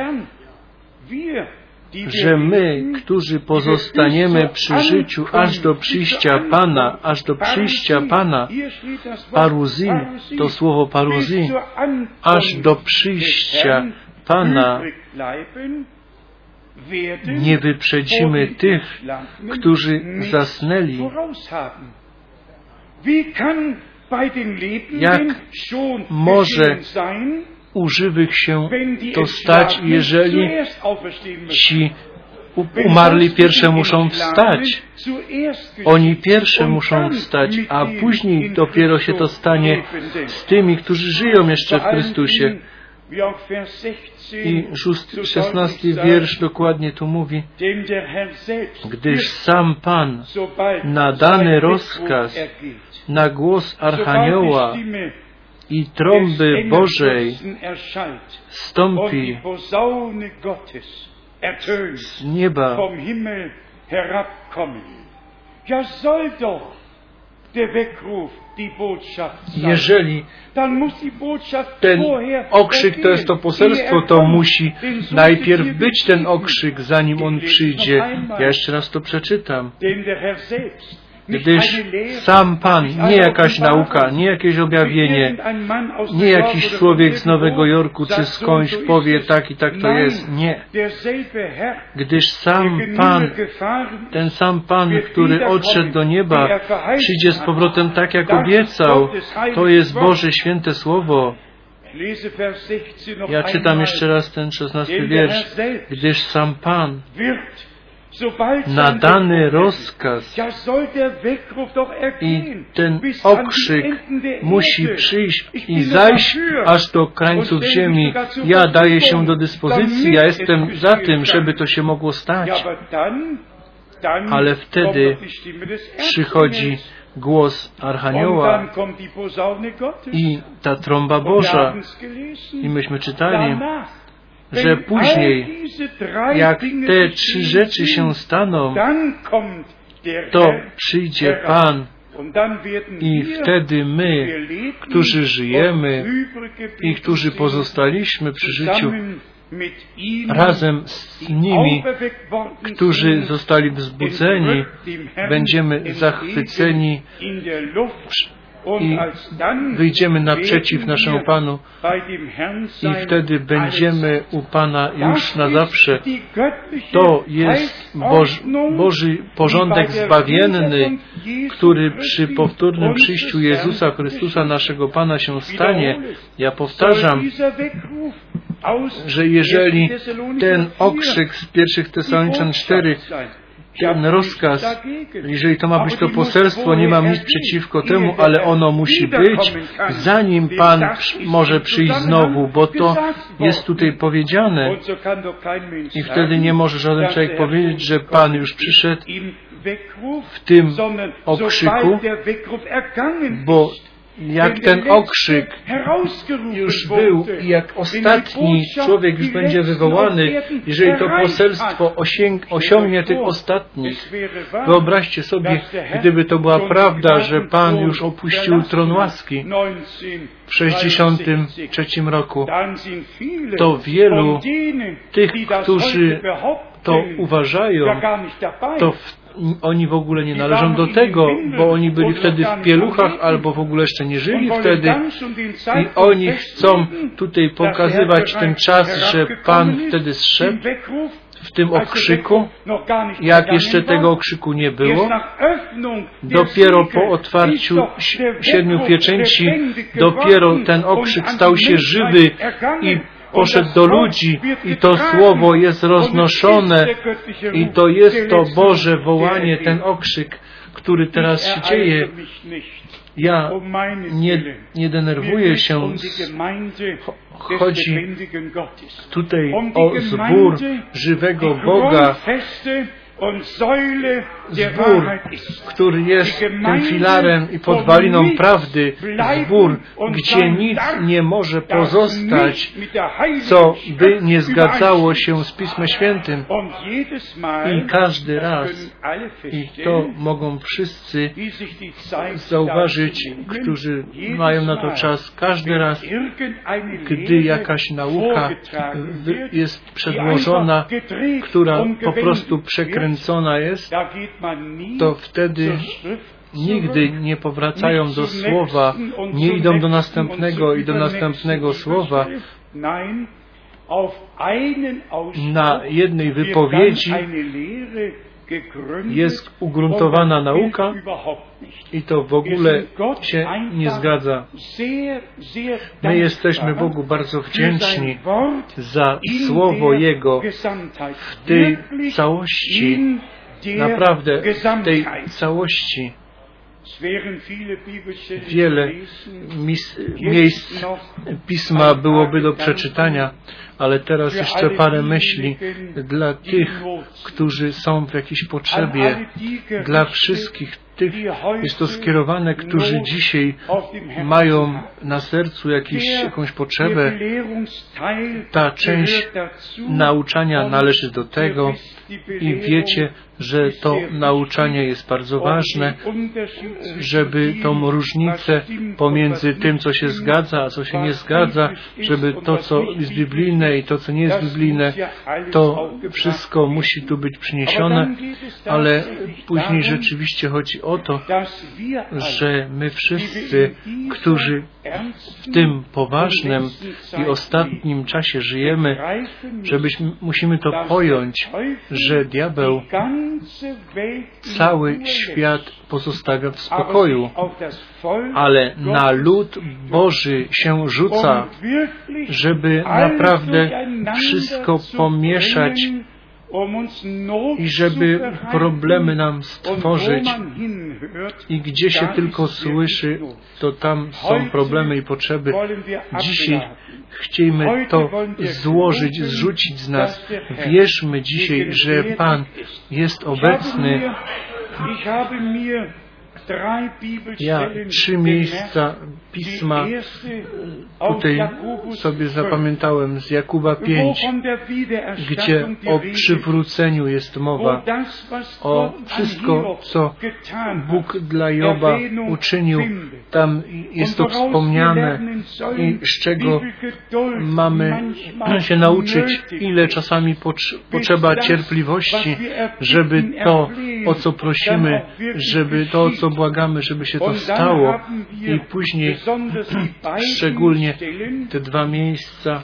że my, którzy pozostaniemy przy życiu aż do przyjścia Pana, aż do przyjścia Pana, paruzim, to słowo paruzim, aż do przyjścia Pana nie wyprzedzimy tych, którzy zasnęli. Jak może u żywych się to stać, jeżeli ci umarli pierwsze muszą wstać? Oni pierwsze muszą wstać, a później dopiero się to stanie z tymi, którzy żyją jeszcze w Chrystusie. I szesnasty wiersz dokładnie tu mówi, gdyż sam Pan na dany rozkaz, na głos Archanioła i trąby Bożej stąpi z nieba. Jeżeli ten okrzyk to jest to poselstwo, to musi najpierw być ten okrzyk, zanim on przyjdzie. Ja jeszcze raz to przeczytam. Gdyż sam Pan, nie jakaś nauka, nie jakieś objawienie, nie jakiś człowiek z Nowego Jorku czy skądś powie tak i tak to jest. Nie. Gdyż sam Pan, ten sam Pan, który odszedł do nieba, przyjdzie z powrotem tak, jak obiecał. To jest Boże święte Słowo. Ja czytam jeszcze raz ten szesnasty wiersz. Gdyż sam Pan na dany rozkaz i ten okrzyk musi przyjść i zajść aż do krańców ziemi. Ja daję się do dyspozycji, ja jestem za tym, żeby to się mogło stać. Ale wtedy przychodzi głos Archanioła i ta trąba Boża. I myśmy czytali, że później, jak te trzy rzeczy się staną, to przyjdzie Pan i wtedy my, którzy żyjemy i którzy pozostaliśmy przy życiu, razem z nimi, którzy zostali wzbudzeni, będziemy zachwyceni i wyjdziemy naprzeciw naszemu Panu i wtedy będziemy u Pana już na zawsze. To jest Boż, Boży porządek zbawienny, który przy powtórnym przyjściu Jezusa Chrystusa, naszego Pana, się stanie. Ja powtarzam, że jeżeli ten okrzyk z pierwszych Tesaloniczan cztery, ten rozkaz, jeżeli to ma być to poselstwo, nie mam nic przeciwko temu, ale ono musi być, zanim Pan może przyjść znowu, bo to jest tutaj powiedziane. I wtedy nie może żaden człowiek powiedzieć, że Pan już przyszedł w tym okrzyku, bo jak ten okrzyk już był i jak ostatni człowiek już będzie wywołany, jeżeli to poselstwo osiąg- osiągnie tych ostatnich. Wyobraźcie sobie, gdyby to była prawda, że Pan już opuścił tron łaski w sześćdziesiątym trzecim roku, to wielu tych, którzy to uważają, to w oni w ogóle nie należą do tego, bo oni byli wtedy w pieluchach albo w ogóle jeszcze nie żyli wtedy i oni chcą tutaj pokazywać ten czas, że Pan wtedy zszedł w tym okrzyku, jak jeszcze tego okrzyku nie było. Dopiero po otwarciu siedmiu pieczęci, dopiero ten okrzyk stał się żywy i poszedł do ludzi i to słowo jest roznoszone i to jest to Boże wołanie, ten okrzyk, który teraz się dzieje. Ja nie, nie denerwuję się. Chodzi tutaj o zbór żywego Boga, zbór, który jest tym filarem i podwaliną prawdy, zbór, gdzie nic nie może pozostać, co by nie zgadzało się z Pismem Świętym. I każdy raz, i to mogą wszyscy zauważyć, którzy mają na to czas, każdy raz, gdy jakaś nauka jest przedłożona, która po prostu przekręcona jest, to wtedy nigdy nie powracają do słowa, nie idą do następnego i do następnego słowa. Na jednej wypowiedzi jest ugruntowana nauka i to w ogóle się nie zgadza. My jesteśmy Bogu bardzo wdzięczni za Słowo Jego w tej całości, naprawdę w tej całości. Wiele mis, miejsc Pisma byłoby do przeczytania, ale teraz jeszcze parę myśli dla tych, którzy są w jakiejś potrzebie, dla wszystkich tych, jest to skierowane, którzy dzisiaj mają na sercu jakiś, jakąś potrzebę. Ta część nauczania należy do tego i wiecie, że to nauczanie jest bardzo ważne, żeby tą różnicę pomiędzy tym, co się zgadza, a co się nie zgadza, żeby to, co jest biblijne i to, co nie jest biblijne, to wszystko musi tu być przyniesione, ale później rzeczywiście chodzi o to, że my wszyscy, którzy w tym poważnym i ostatnim czasie żyjemy, żebyśmy, musimy to pojąć, że diabeł cały świat pozostawia w spokoju, ale na lud Boży się rzuca, żeby naprawdę wszystko pomieszać i żeby problemy nam stworzyć. I gdzie się tylko słyszy, to tam są problemy i potrzeby. Dzisiaj chcielibyśmy to złożyć, zrzucić z nas. Wierzmy dzisiaj, że Pan jest obecny. Ja trzy miejsca Pisma tutaj sobie zapamiętałem z Jakuba pięć, gdzie o przywróceniu jest mowa, o wszystko, co Bóg dla Joba uczynił. Tam jest to wspomniane i z czego mamy się nauczyć, ile czasami potrzeba cierpliwości, żeby to, o co prosimy, żeby to, o co błagamy, żeby się to stało. I później szczególnie te dwa miejsca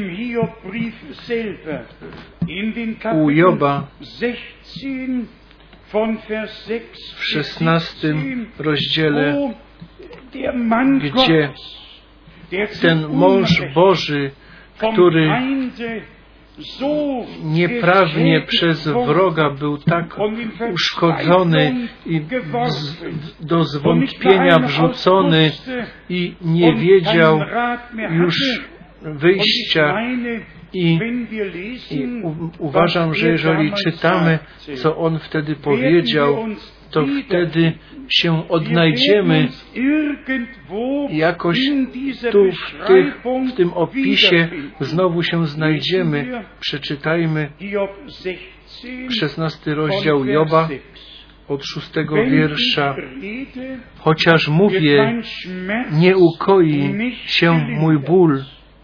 u Joba w szesnastym rozdziale, gdzie ten mąż Boży, który nieprawnie przez wroga był tak uszkodzony i do zwątpienia wrzucony i nie wiedział już wyjścia. I, i u, uważam, że jeżeli czytamy, co on wtedy powiedział, to wtedy się odnajdziemy jakoś tu w, tych, w tym opisie, znowu się znajdziemy. Przeczytajmy szesnasty rozdział Joba od szóstego wiersza. Chociaż mówię, nie ukoi się mój ból,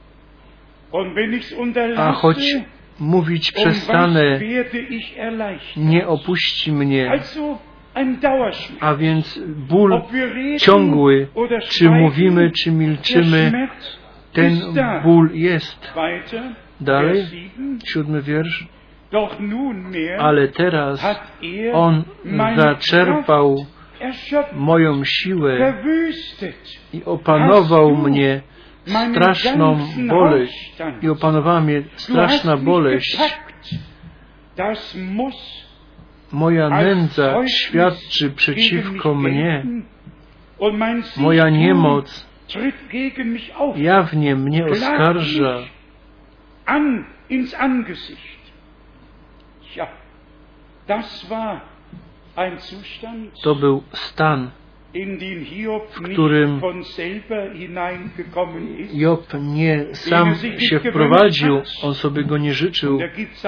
a choć mówić przestanę, nie opuści mnie. A więc ból ciągły, czy mówimy, czy milczymy, ten ból jest. Dalej, siódmy wiersz. Ale teraz On zaczerpał moją siłę i opanował mnie straszną boleść i opanowała mnie straszna boleść. Moja nędza świadczy przeciwko mnie. Moja niemoc jawnie mnie oskarża. To był stan, w którym Job nie sam się wprowadził, on sobie go nie życzył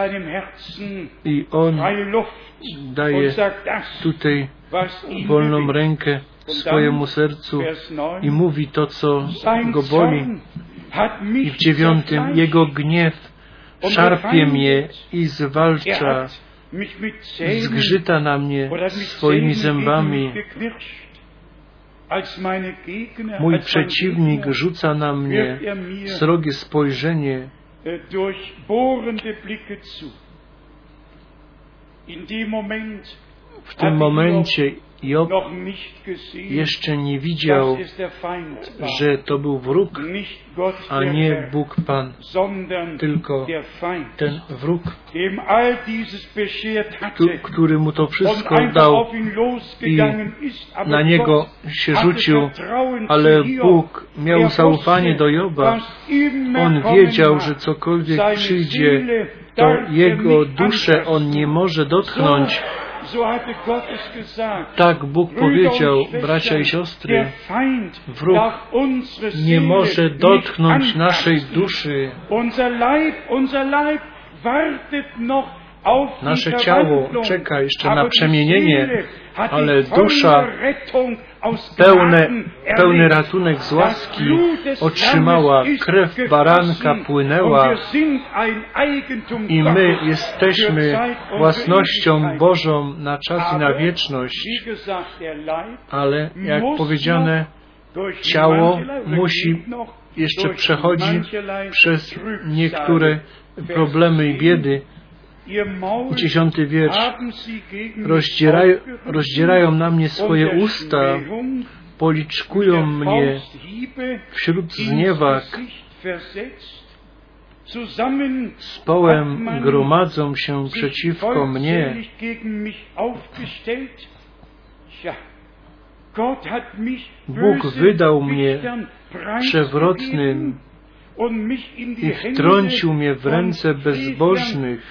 i on daje tutaj wolną rękę swojemu sercu i mówi to, co go boli. I w dziewiątym jego gniew szarpie mnie i zwalcza, zgrzyta na mnie swoimi zębami. Mój przeciwnik rzuca na mnie srogie spojrzenie. W tym momencie Job jeszcze nie widział, że to był wróg, a nie Bóg Pan, tylko ten wróg, który mu to wszystko dał i na niego się rzucił, ale Bóg miał zaufanie do Joba. On wiedział, że cokolwiek przyjdzie, to jego duszę on nie może dotknąć. Tak Bóg powiedział, bracia i siostry, wróg nie może dotknąć naszej duszy. Nasze ciało czeka jeszcze na przemienienie, ale dusza pełne, pełny ratunek z łaski otrzymała, krew baranka płynęła i my jesteśmy własnością Bożą na czas i na wieczność. Ale jak powiedziane, ciało musi jeszcze przechodzić przez niektóre problemy i biedy. Dziesiąty wiersz. Rozdzieraj, rozdzierają na mnie swoje usta, policzkują mnie wśród zniewag, z połem gromadzą się przeciwko mnie. Bóg wydał mnie przewrotnym i wtrącił mnie w ręce bezbożnych.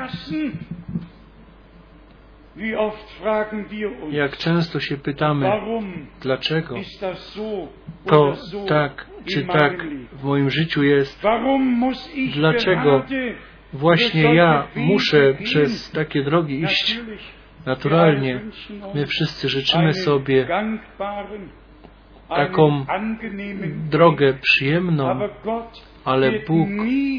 Jak często się pytamy, dlaczego to tak czy tak w moim życiu jest, dlaczego właśnie ja muszę przez takie drogi iść. Naturalnie my wszyscy życzymy sobie taką drogę przyjemną, ale Bóg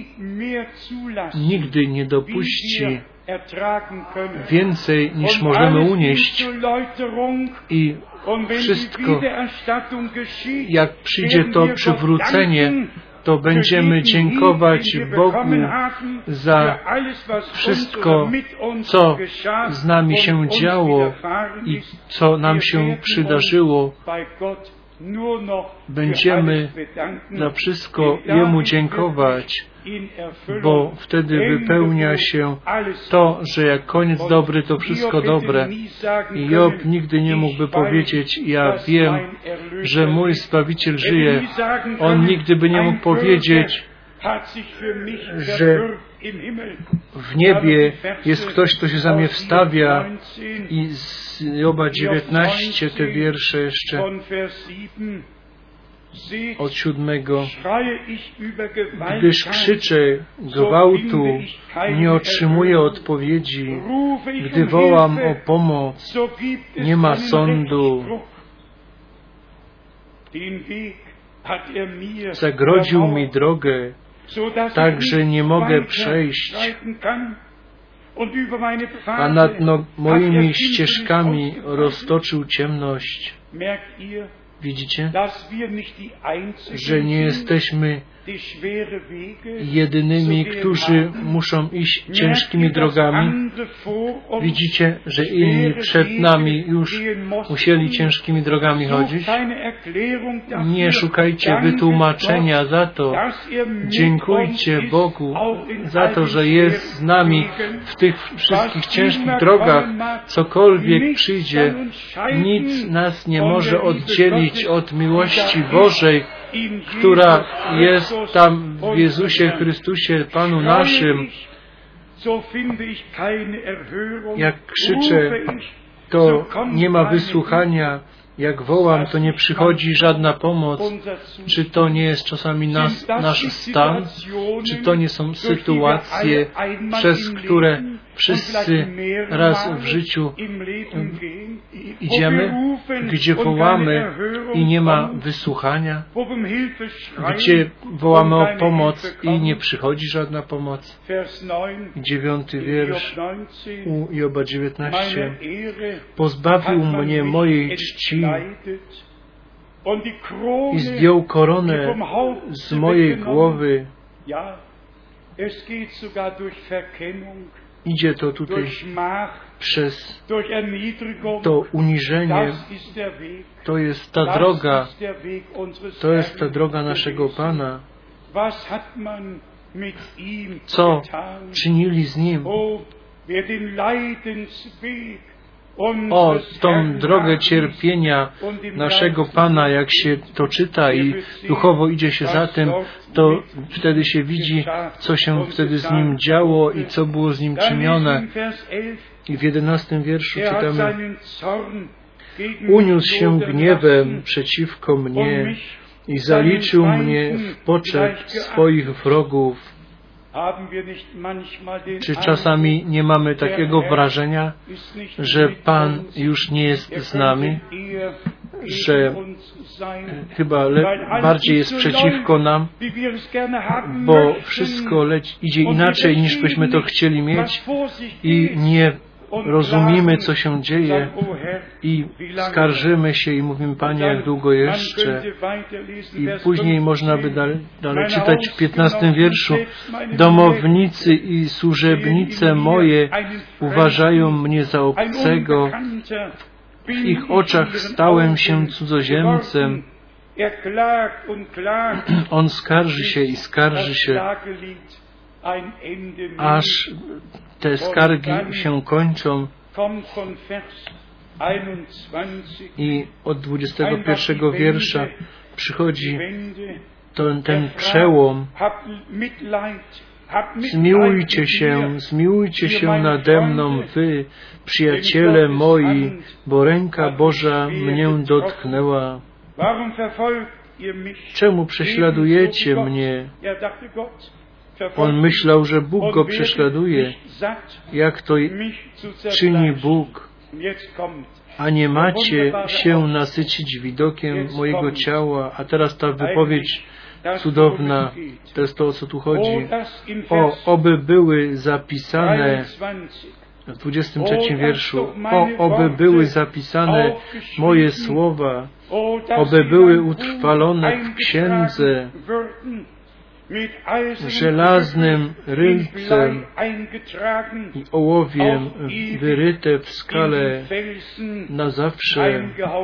nigdy nie dopuści więcej niż możemy unieść i wszystko, jak przyjdzie to przywrócenie, to będziemy dziękować Bogu za wszystko, co z nami się działo i co nam się przydarzyło. Będziemy za wszystko Jemu dziękować, bo wtedy wypełnia się to, że jak koniec dobry, to wszystko dobre. I Job nigdy nie mógłby powiedzieć, ja wiem, że mój Zbawiciel żyje. On nigdy by nie mógł powiedzieć, że w niebie jest ktoś, kto się za mnie wstawia. I z Joba dziewiętnaście te wiersze jeszcze od siódmego. Gdyż krzyczę gwałtu, nie otrzymuję odpowiedzi. Gdy wołam o pomoc, nie ma sądu. Zagrodził mi drogę, tak, że nie mogę przejść, a nad no, moimi ścieżkami roztoczył ciemność. Widzicie, że nie jesteśmy jedynymi, którzy muszą iść ciężkimi drogami. Widzicie, że inni przed nami już musieli ciężkimi drogami chodzić. Nie szukajcie wytłumaczenia za to. Dziękujcie Bogu za to, że jest z nami w tych wszystkich ciężkich drogach. Cokolwiek przyjdzie, nic nas nie może oddzielić od miłości Bożej, która jest tam w Jezusie Chrystusie, Panu naszym. Jak krzyczę, to nie ma wysłuchania. Jak wołam, to nie przychodzi żadna pomoc. Czy to nie jest czasami nas, nasz stan? Czy to nie są sytuacje, przez które wszyscy raz w życiu idziemy, gdzie wołamy i nie ma wysłuchania, gdzie wołamy o pomoc i nie przychodzi żadna pomoc? Dziewiąty wiersz u Joba dziewiętnaście. Pozbawił mnie mojej czci i zdjął koronę z mojej głowy. Idzie to tutaj przez to uniżenie. To jest ta droga, to jest ta droga naszego Pana. Co czynili z Nim? O, tą drogę cierpienia naszego Pana, jak się to czyta i duchowo idzie się za tym, to wtedy się widzi, co się wtedy z Nim działo i co było z Nim czynione. I w jedenastym wierszu czytamy: uniósł się gniewem przeciwko mnie i zaliczył mnie w poczet swoich wrogów. Czy czasami nie mamy takiego wrażenia, że Pan już nie jest z nami, że chyba bardziej jest przeciwko nam, bo wszystko leci, idzie inaczej, niż byśmy to chcieli mieć i nie rozumiemy, co się dzieje i skarżymy się i mówimy: Panie, jak długo jeszcze? I później można by dalej, dalej czytać w piętnastym wierszu: domownicy i służebnice moje uważają mnie za obcego, w ich oczach stałem się cudzoziemcem. On skarży się i skarży się, aż te skargi się kończą. I od dwudziestego pierwszego wiersza przychodzi ten, ten przełom. Zmiłujcie się, zmiłujcie się nade mną, wy, przyjaciele moi, bo ręka Boża mnie dotknęła. Czemu prześladujecie mnie? On myślał, że Bóg go prześladuje. Jak to czyni Bóg? A nie macie się nasycić widokiem mojego ciała. A teraz ta wypowiedź cudowna, to jest to, o co tu chodzi. O, oby były zapisane w dwudziestym trzecim wierszu. O, oby były zapisane moje słowa, oby były utrwalone w księdze żelaznym rylcem i ołowiem wyryte w skale na zawsze.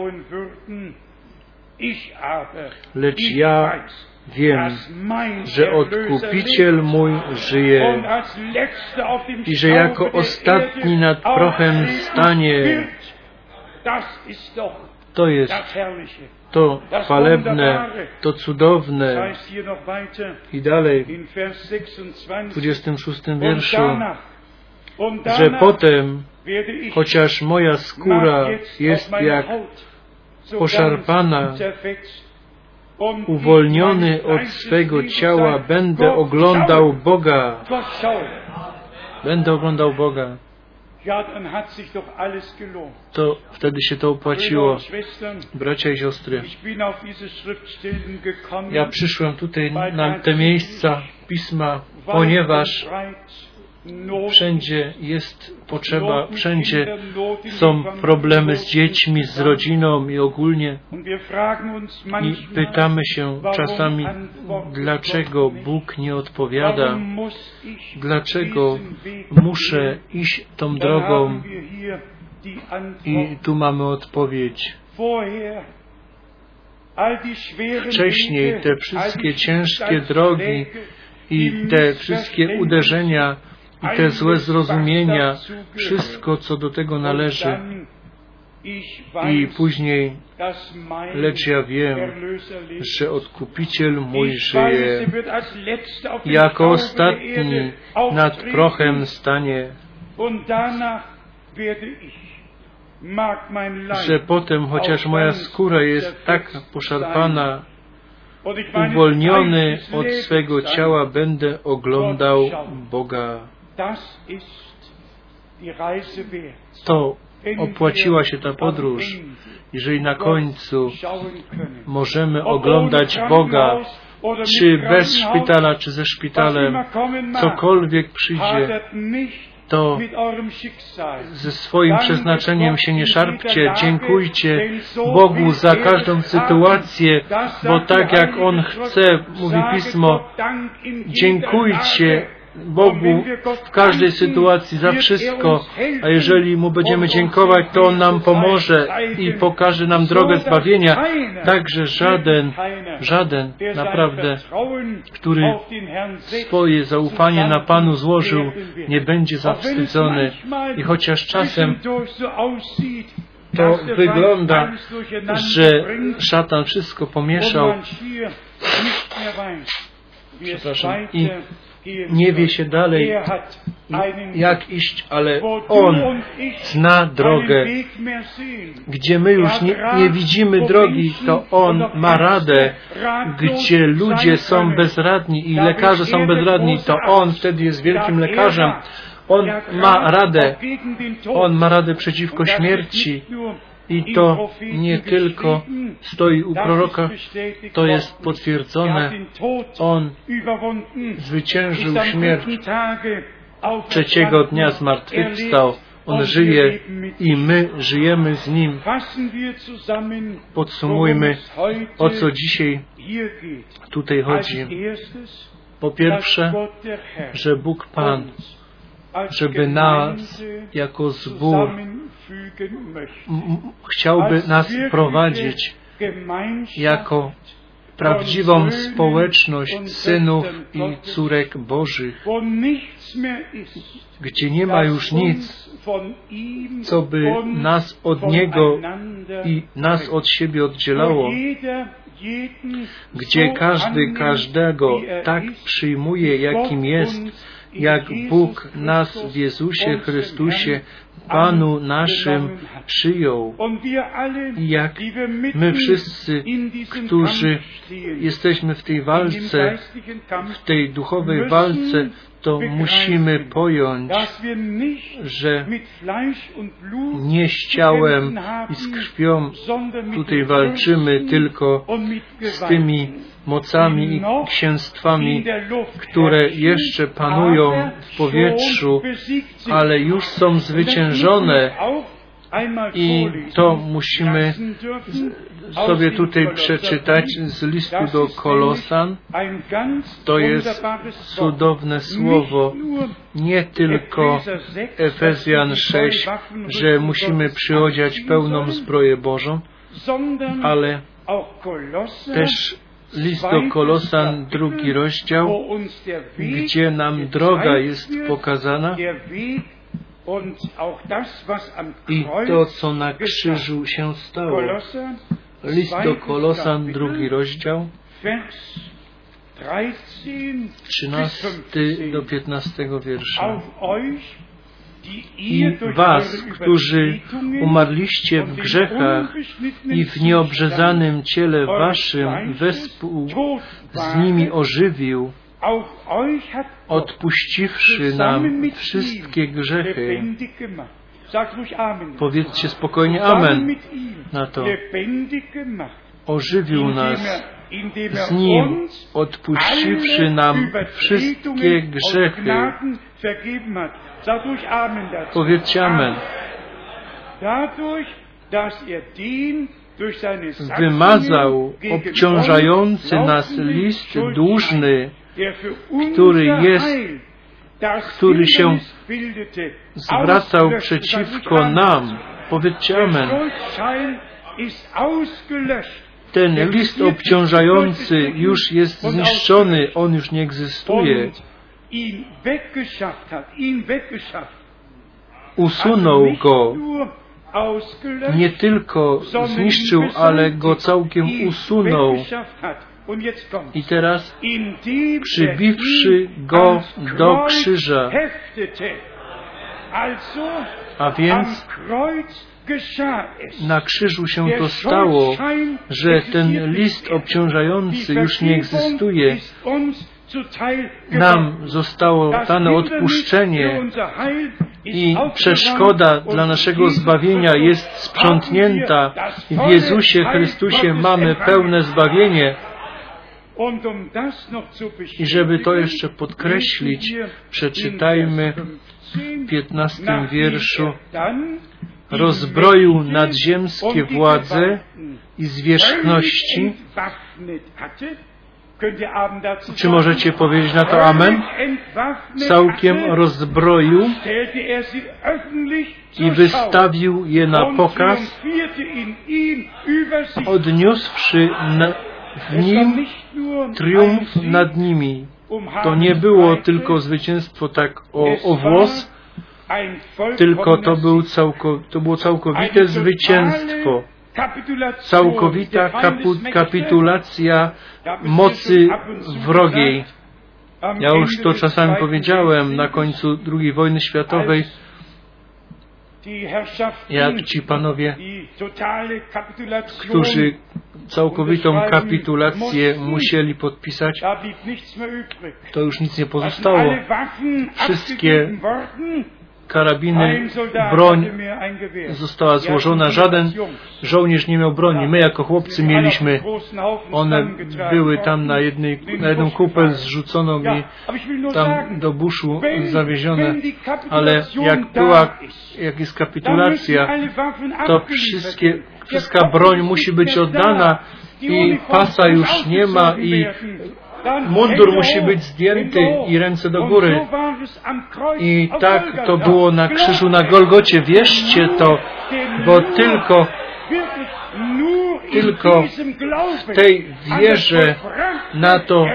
Lecz ja wiem, że Odkupiciel mój żyje i że jako ostatni nad prochem stanie. To jest to chwalebne, to cudowne. I dalej w dwudziestym szóstym wierszu, że potem, chociaż moja skóra jest jak poszarpana, uwolniony od swego ciała, będę oglądał Boga. Będę oglądał Boga. To wtedy się to opłaciło. Bracia i siostry, ja przyszłem tutaj na te miejsca Pisma, ponieważ Wszędzie jest potrzeba, wszędzie są problemy z dziećmi, z rodziną i ogólnie. I pytamy się czasami, dlaczego Bóg nie odpowiada, dlaczego muszę iść tą drogą. I tu mamy odpowiedź. Wcześniej te wszystkie ciężkie drogi i te wszystkie uderzenia i te złe zrozumienia, wszystko co do tego należy. I później, lecz ja wiem, że Odkupiciel mój żyje, jako ostatni nad prochem stanie, że potem, chociaż moja skóra jest tak poszarpana, uwolniony od swego ciała, będę oglądał Boga. To opłaciła się ta podróż, jeżeli na końcu możemy oglądać Boga, czy bez szpitala, czy ze szpitalem, cokolwiek przyjdzie, to ze swoim przeznaczeniem się nie szarpcie, dziękujcie Bogu za każdą sytuację, bo tak jak On chce, mówi Pismo, dziękujcie Bogu w każdej sytuacji za wszystko, a jeżeli Mu będziemy dziękować, to On nam pomoże i pokaże nam drogę zbawienia. Także żaden, żaden naprawdę, który swoje zaufanie na Panu złożył, nie będzie zawstydzony. I chociaż czasem to wygląda, że szatan wszystko pomieszał, przepraszam, i nie wie się dalej, jak iść, ale On zna drogę. Gdzie my już nie, nie widzimy drogi, to On ma radę. Gdzie ludzie są bezradni i lekarze są bezradni, to On wtedy jest wielkim lekarzem. On ma radę. On ma radę przeciwko śmierci. I to nie tylko stoi u proroka, to jest potwierdzone. On zwyciężył śmierć. Trzeciego dnia zmartwychwstał. On żyje i my żyjemy z Nim. Podsumujmy, o co dzisiaj tutaj chodzi. Po pierwsze, że Bóg Pan, żeby nas jako zbór chciałby nas prowadzić jako prawdziwą społeczność synów i córek Bożych, gdzie nie ma już nic, co by nas od Niego i nas od siebie oddzielało, gdzie każdy każdego tak przyjmuje, jakim jest, jak Bóg nas w Jezusie Chrystusie, Panu naszym, przyjął. I jak my wszyscy, którzy jesteśmy w tej walce, w tej duchowej walce, to musimy pojąć, że nie z ciałem i z krwią tutaj walczymy, tylko z tymi mocami i księstwami, które jeszcze panują w powietrzu, ale już są zwyciężone. I to musimy sobie tutaj przeczytać z listu do Kolosan. To jest cudowne słowo. Nie tylko Efezjan sześć, że musimy przyodziać pełną zbroję Bożą, ale też list do Kolosan, drugi rozdział, gdzie nam droga jest pokazana i to, co na krzyżu się stało. List do Kolosan, drugi rozdział, trzynasty do piętnastego wiersza. I was, którzy umarliście w grzechach i w nieobrzezanym ciele waszym wespół z nimi ożywił, odpuściwszy nam wszystkie grzechy. Powiedzcie spokojnie amen na to. Ożywił nas z Nim, odpuściwszy nam wszystkie grzechy. Powiedzcie amen. Wymazał obciążający nas list dłużny, który jest, który się zwracał przeciwko nam. Powiedzcie amen. Ten list obciążający już jest zniszczony, on już nie egzystuje. Usunął go. Nie tylko zniszczył, ale go całkiem usunął. I teraz, przybiwszy go do krzyża, a więc na krzyżu się to stało, że ten list obciążający już nie egzystuje. Nam zostało dane odpuszczenie i przeszkoda dla naszego zbawienia jest sprzątnięta. W Jezusie Chrystusie mamy pełne zbawienie. I żeby to jeszcze podkreślić, przeczytajmy w piętnastym wierszu: rozbroił nadziemskie władze i zwierzchności. Czy możecie powiedzieć na to amen? Całkiem rozbroił i wystawił je na pokaz, odniósłszy na, w nim triumf nad nimi. To nie było tylko zwycięstwo tak o, o włos, tylko to, był całko, to było całkowite zwycięstwo. Całkowita kapu, kapitulacja mocy wrogiej. Ja już to czasami powiedziałem na końcu drugiej wojny światowej, jak ci panowie, którzy całkowitą kapitulację musieli podpisać, to już nic nie pozostało. Wszystkie karabiny, broń została złożona. Żaden żołnierz nie miał broni. My jako chłopcy mieliśmy. One były tam na, jednej, na jedną kupę zrzuconą i tam do buszu zawiezione. Ale jak była, jak jest kapitulacja, to wszystkie, wszystka broń musi być oddana i pasa już nie ma i mundur musi być zdjęty i ręce do góry. I tak to było na krzyżu na Golgocie. Wierzcie to, bo tylko, tylko w tej wierze na to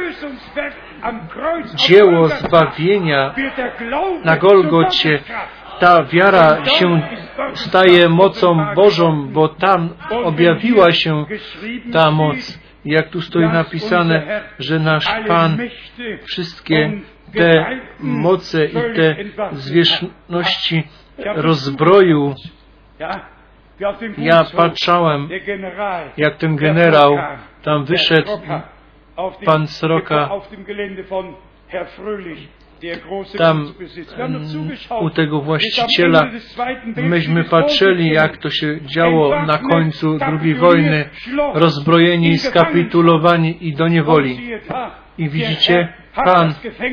dzieło zbawienia na Golgocie ta wiara się staje mocą Bożą, bo tam objawiła się ta moc. Jak tu stoi napisane, że nasz Pan wszystkie te moce i te zwierzchności rozbroił. Ja patrzałem, jak ten generał tam wyszedł, pan Sroka, tam u tego właściciela. Myśmy patrzyli, jak to się działo na końcu drugiej wojny, rozbrojeni, skapitulowani i do niewoli. I widzicie, Pan,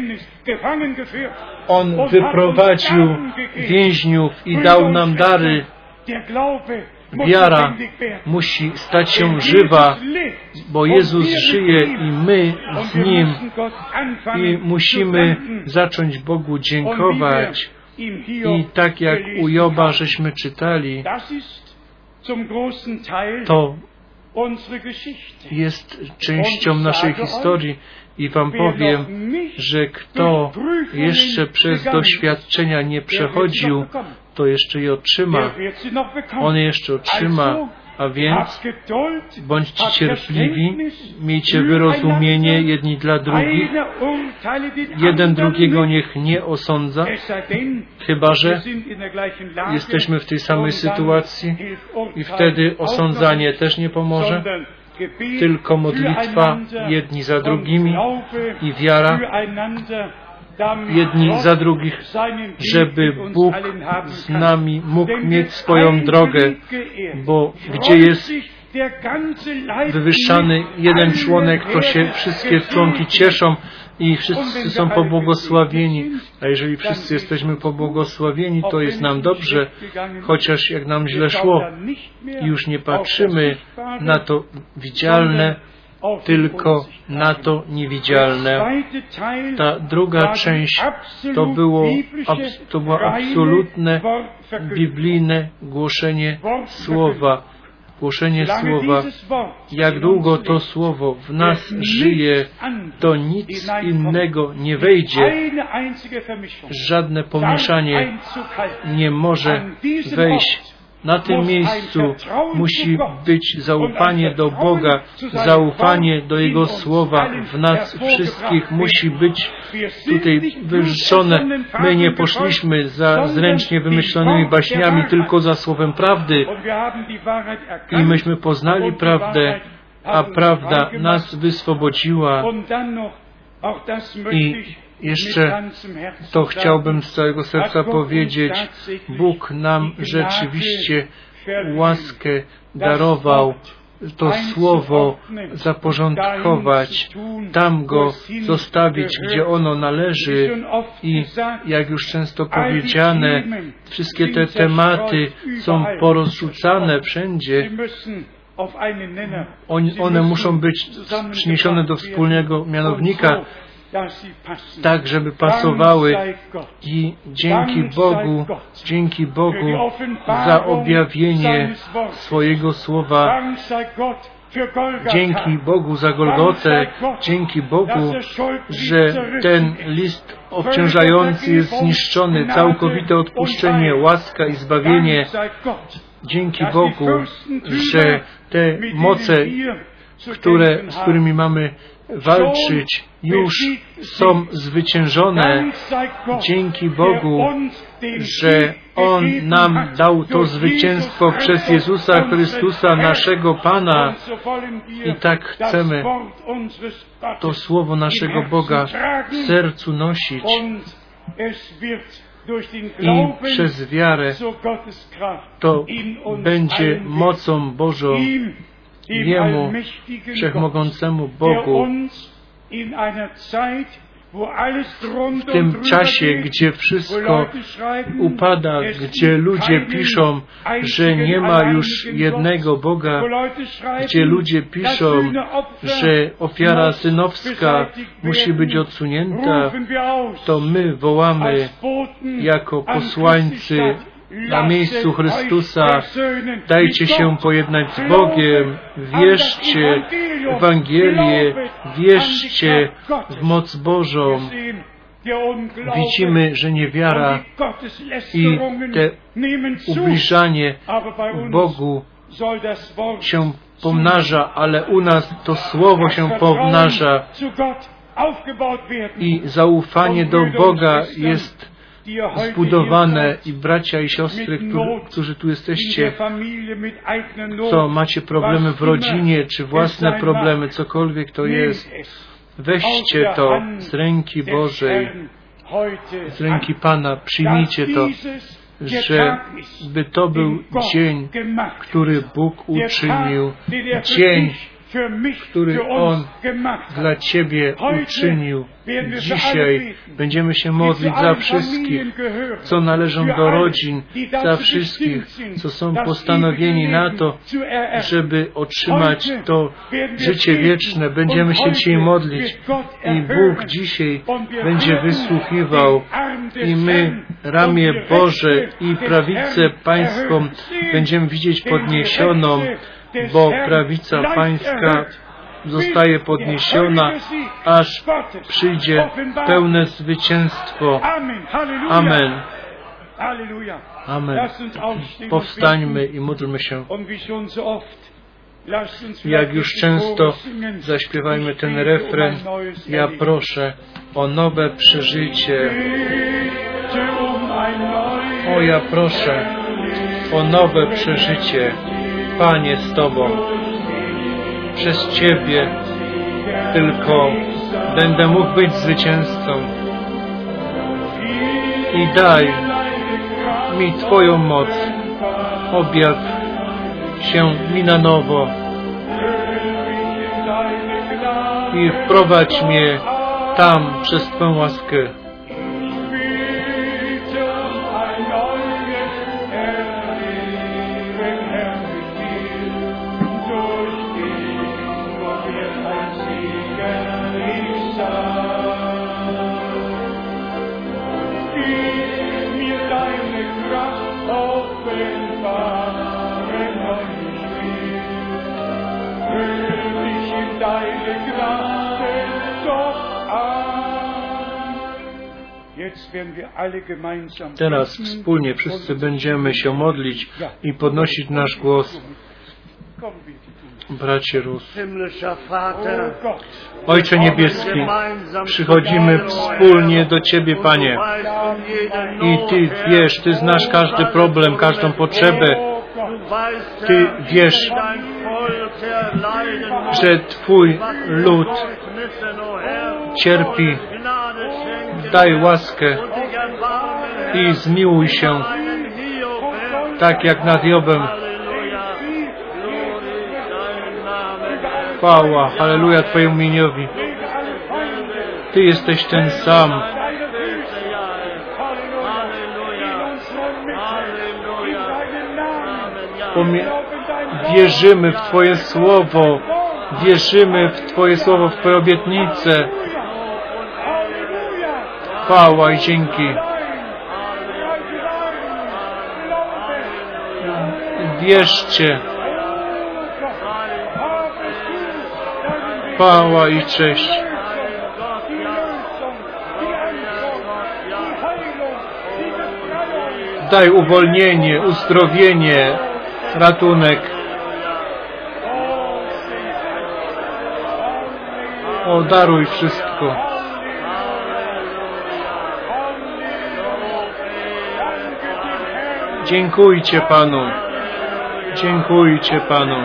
On wyprowadził więźniów i dał nam dary. Wiara musi stać się żywa, bo Jezus żyje i my z Nim. I musimy zacząć Bogu dziękować. I tak jak u Joba żeśmy czytali, to jest częścią naszej historii. I wam powiem, że kto jeszcze przez doświadczenia nie przechodził, to jeszcze je otrzyma. On je jeszcze otrzyma. A więc bądźcie cierpliwi, miejcie wyrozumienie jedni dla drugich. Jeden drugiego niech nie osądza, chyba że jesteśmy w tej samej sytuacji i wtedy osądzanie też nie pomoże. Tylko modlitwa jedni za drugimi i wiara jedni za drugich, żeby Bóg z nami mógł mieć swoją drogę, bo gdzie jest wywyższany jeden członek, to się wszystkie członki cieszą i wszyscy są pobłogosławieni. A jeżeli wszyscy jesteśmy pobłogosławieni, to jest nam dobrze, chociaż jak nam źle szło i już nie patrzymy na to widzialne, tylko na to niewidzialne. Ta druga część to było, to było absolutne biblijne głoszenie Słowa. Głoszenie Słowa. Jak długo to Słowo w nas żyje, to nic innego nie wejdzie. Żadne pomieszanie nie może wejść. Na tym miejscu musi być zaufanie do Boga, zaufanie do Jego Słowa w nas wszystkich musi być tutaj wyrzeczone. My nie poszliśmy za zręcznie wymyślonymi baśniami, tylko za Słowem prawdy i myśmy poznali prawdę, a prawda nas wyswobodziła. I jeszcze to chciałbym z całego serca powiedzieć. Bóg nam rzeczywiście łaskę darował, to Słowo zaporządkować, tam go zostawić, gdzie ono należy. I jak już często powiedziane, wszystkie te tematy są porozrzucane wszędzie. One muszą być przyniesione do wspólnego mianownika, tak, żeby pasowały. I dzięki Bogu, dzięki Bogu za objawienie swojego Słowa. Dzięki Bogu za Golgotę, dzięki Bogu, że ten list obciążający jest zniszczony, całkowite odpuszczenie, łaska i zbawienie. Dzięki Bogu, że te moce, które, z którymi mamy walczyć, już są zwyciężone. Dzięki Bogu, że On nam dał to zwycięstwo przez Jezusa Chrystusa, naszego Pana. I tak chcemy to Słowo naszego Boga w sercu nosić. I przez wiarę to będzie mocą Bożą, Jemu, Wszechmogącemu Bogu, w tym czasie, gdzie wszystko upada, gdzie ludzie piszą, że nie ma już jednego Boga, gdzie ludzie piszą, że ofiara synowska musi być odsunięta, to my wołamy jako posłańcy na miejscu Chrystusa: dajcie się pojednać z Bogiem, wierzcie w Ewangelię, wierzcie w moc Bożą. Widzimy, że niewiara i te ubliżanie Bogu się pomnaża, ale u nas to Słowo się pomnaża i zaufanie do Boga jest zbudowane. I bracia i siostry, którzy, którzy tu jesteście, co macie problemy w rodzinie, czy własne problemy, cokolwiek to jest, weźcie to z ręki Bożej, z ręki Pana, przyjmijcie to, że by to był dzień, który Bóg uczynił, dzień, który On dla Ciebie uczynił. Dzisiaj będziemy się modlić za wszystkich, co należą do rodzin, za wszystkich, co są postanowieni na to, żeby otrzymać to życie wieczne. Będziemy się dzisiaj modlić i Bóg dzisiaj będzie wysłuchiwał i my ramię Boże i prawicę Pańską będziemy widzieć podniesioną, bo prawica Pańska zostaje podniesiona, aż przyjdzie pełne zwycięstwo. Amen. Amen. Powstańmy i módlmy się. Jak już często zaśpiewajmy ten refren: ja proszę o nowe przeżycie. O, ja proszę o nowe przeżycie. Panie, z Tobą. Przez Ciebie tylko będę mógł być zwycięzcą. I daj mi Twoją moc. Objaw się mi na nowo. i wprowadź mnie tam przez Twą łaskę. Teraz wspólnie wszyscy będziemy się modlić i podnosić nasz głos. Bracie Rus. Ojcze Niebieski, przychodzimy wspólnie do Ciebie, Panie. I Ty wiesz, Ty znasz każdy problem, każdą potrzebę. Ty wiesz, że Twój lud cierpi. Daj łaskę i zmiłuj się, tak jak nad Jobem. Chwała, halleluja Twojemu imieniowi. Ty jesteś ten sam. Pomie- wierzymy w Twoje słowo. Wierzymy w Twoje słowo, w Twoje obietnice. Chwała i dzięki. Wierzcie. Chwała i cześć. Daj uwolnienie, uzdrowienie, ratunek. O, daruj wszystko. Dziękujcie Panu. Dziękujcie Panu.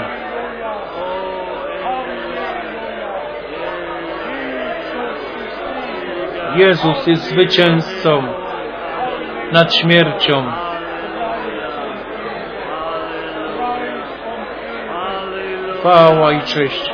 Jezus jest zwycięzcą nad śmiercią. Chwała i cześć.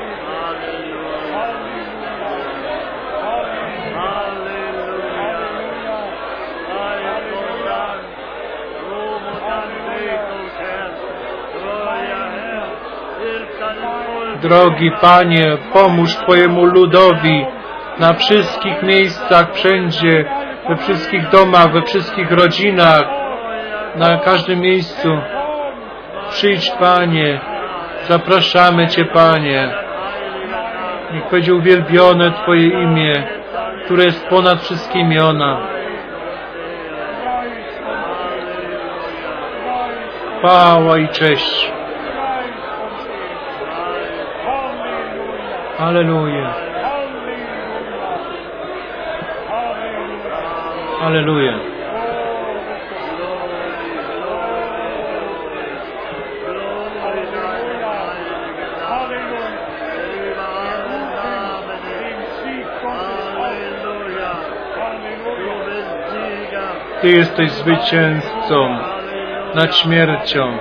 Drogi Panie, pomóż Twojemu ludowi na wszystkich miejscach, wszędzie, we wszystkich domach, we wszystkich rodzinach, na każdym miejscu. Przyjdź, Panie, zapraszamy Cię, Panie. Niech będzie uwielbione Twoje imię, które jest ponad wszystkie imiona. Chwała i cześć. Halleluja. Halleluja. Ty jesteś zwycięzcą nad śmiercią.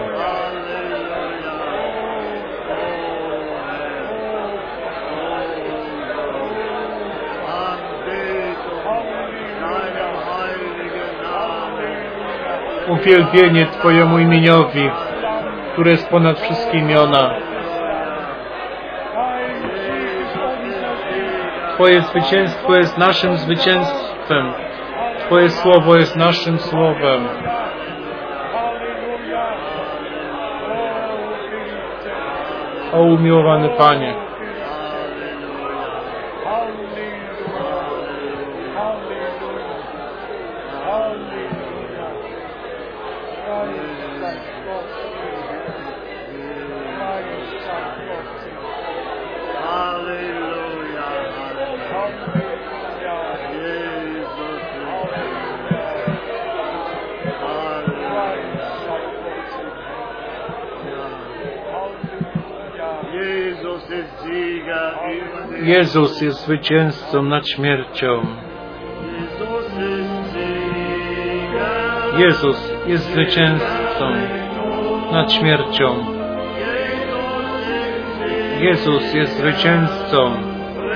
Uwielbienie Twojemu imieniowi, które jest ponad wszystkie imiona. Twoje zwycięstwo jest naszym zwycięstwem. Twoje słowo jest naszym słowem. O umiłowany Panie. Jezus jest zwycięzcą nad śmiercią. Jezus jest zwycięzcą nad śmiercią. Jezus jest zwycięzcą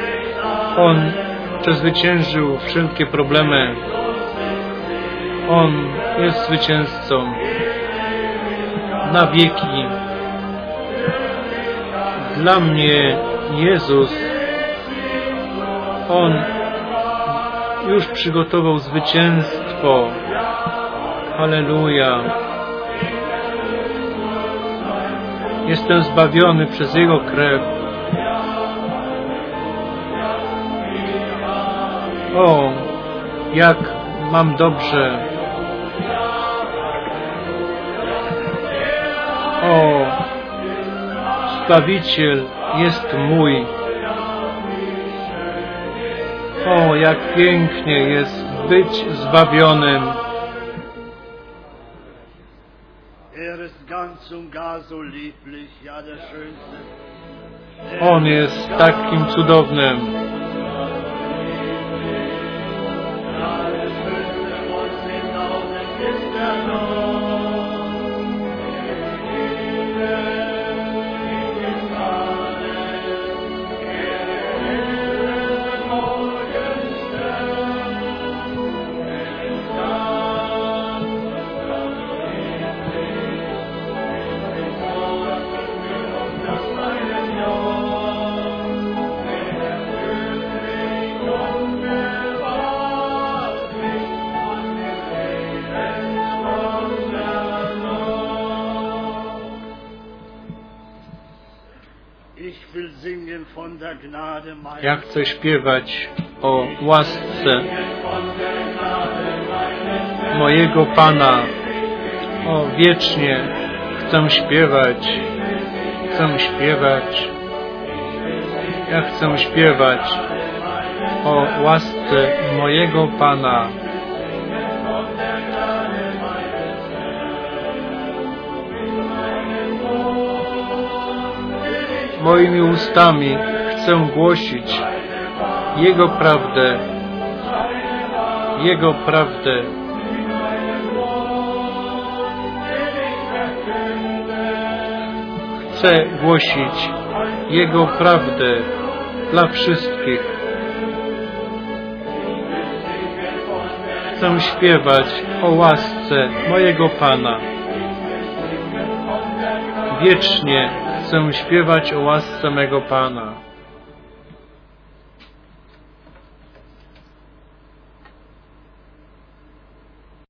On przezwyciężył wszelkie problemy. On jest zwycięzcą na wieki. Dla mnie Jezus, On już przygotował zwycięstwo. Halleluja. Jestem zbawiony przez Jego krew. O, jak mam dobrze. O, Zbawiciel jest mój. O, jak pięknie jest być zbawionym. On jest takim cudownym. Ja chcę śpiewać o łasce mojego Pana. O, wiecznie chcę śpiewać. Chcę śpiewać. Ja chcę śpiewać o łasce mojego Pana. Moimi ustami chcę głosić Jego prawdę, Jego prawdę. Chcę głosić Jego prawdę dla wszystkich. Chcę śpiewać o łasce mojego Pana. Wiecznie chcę śpiewać o łasce mego Pana.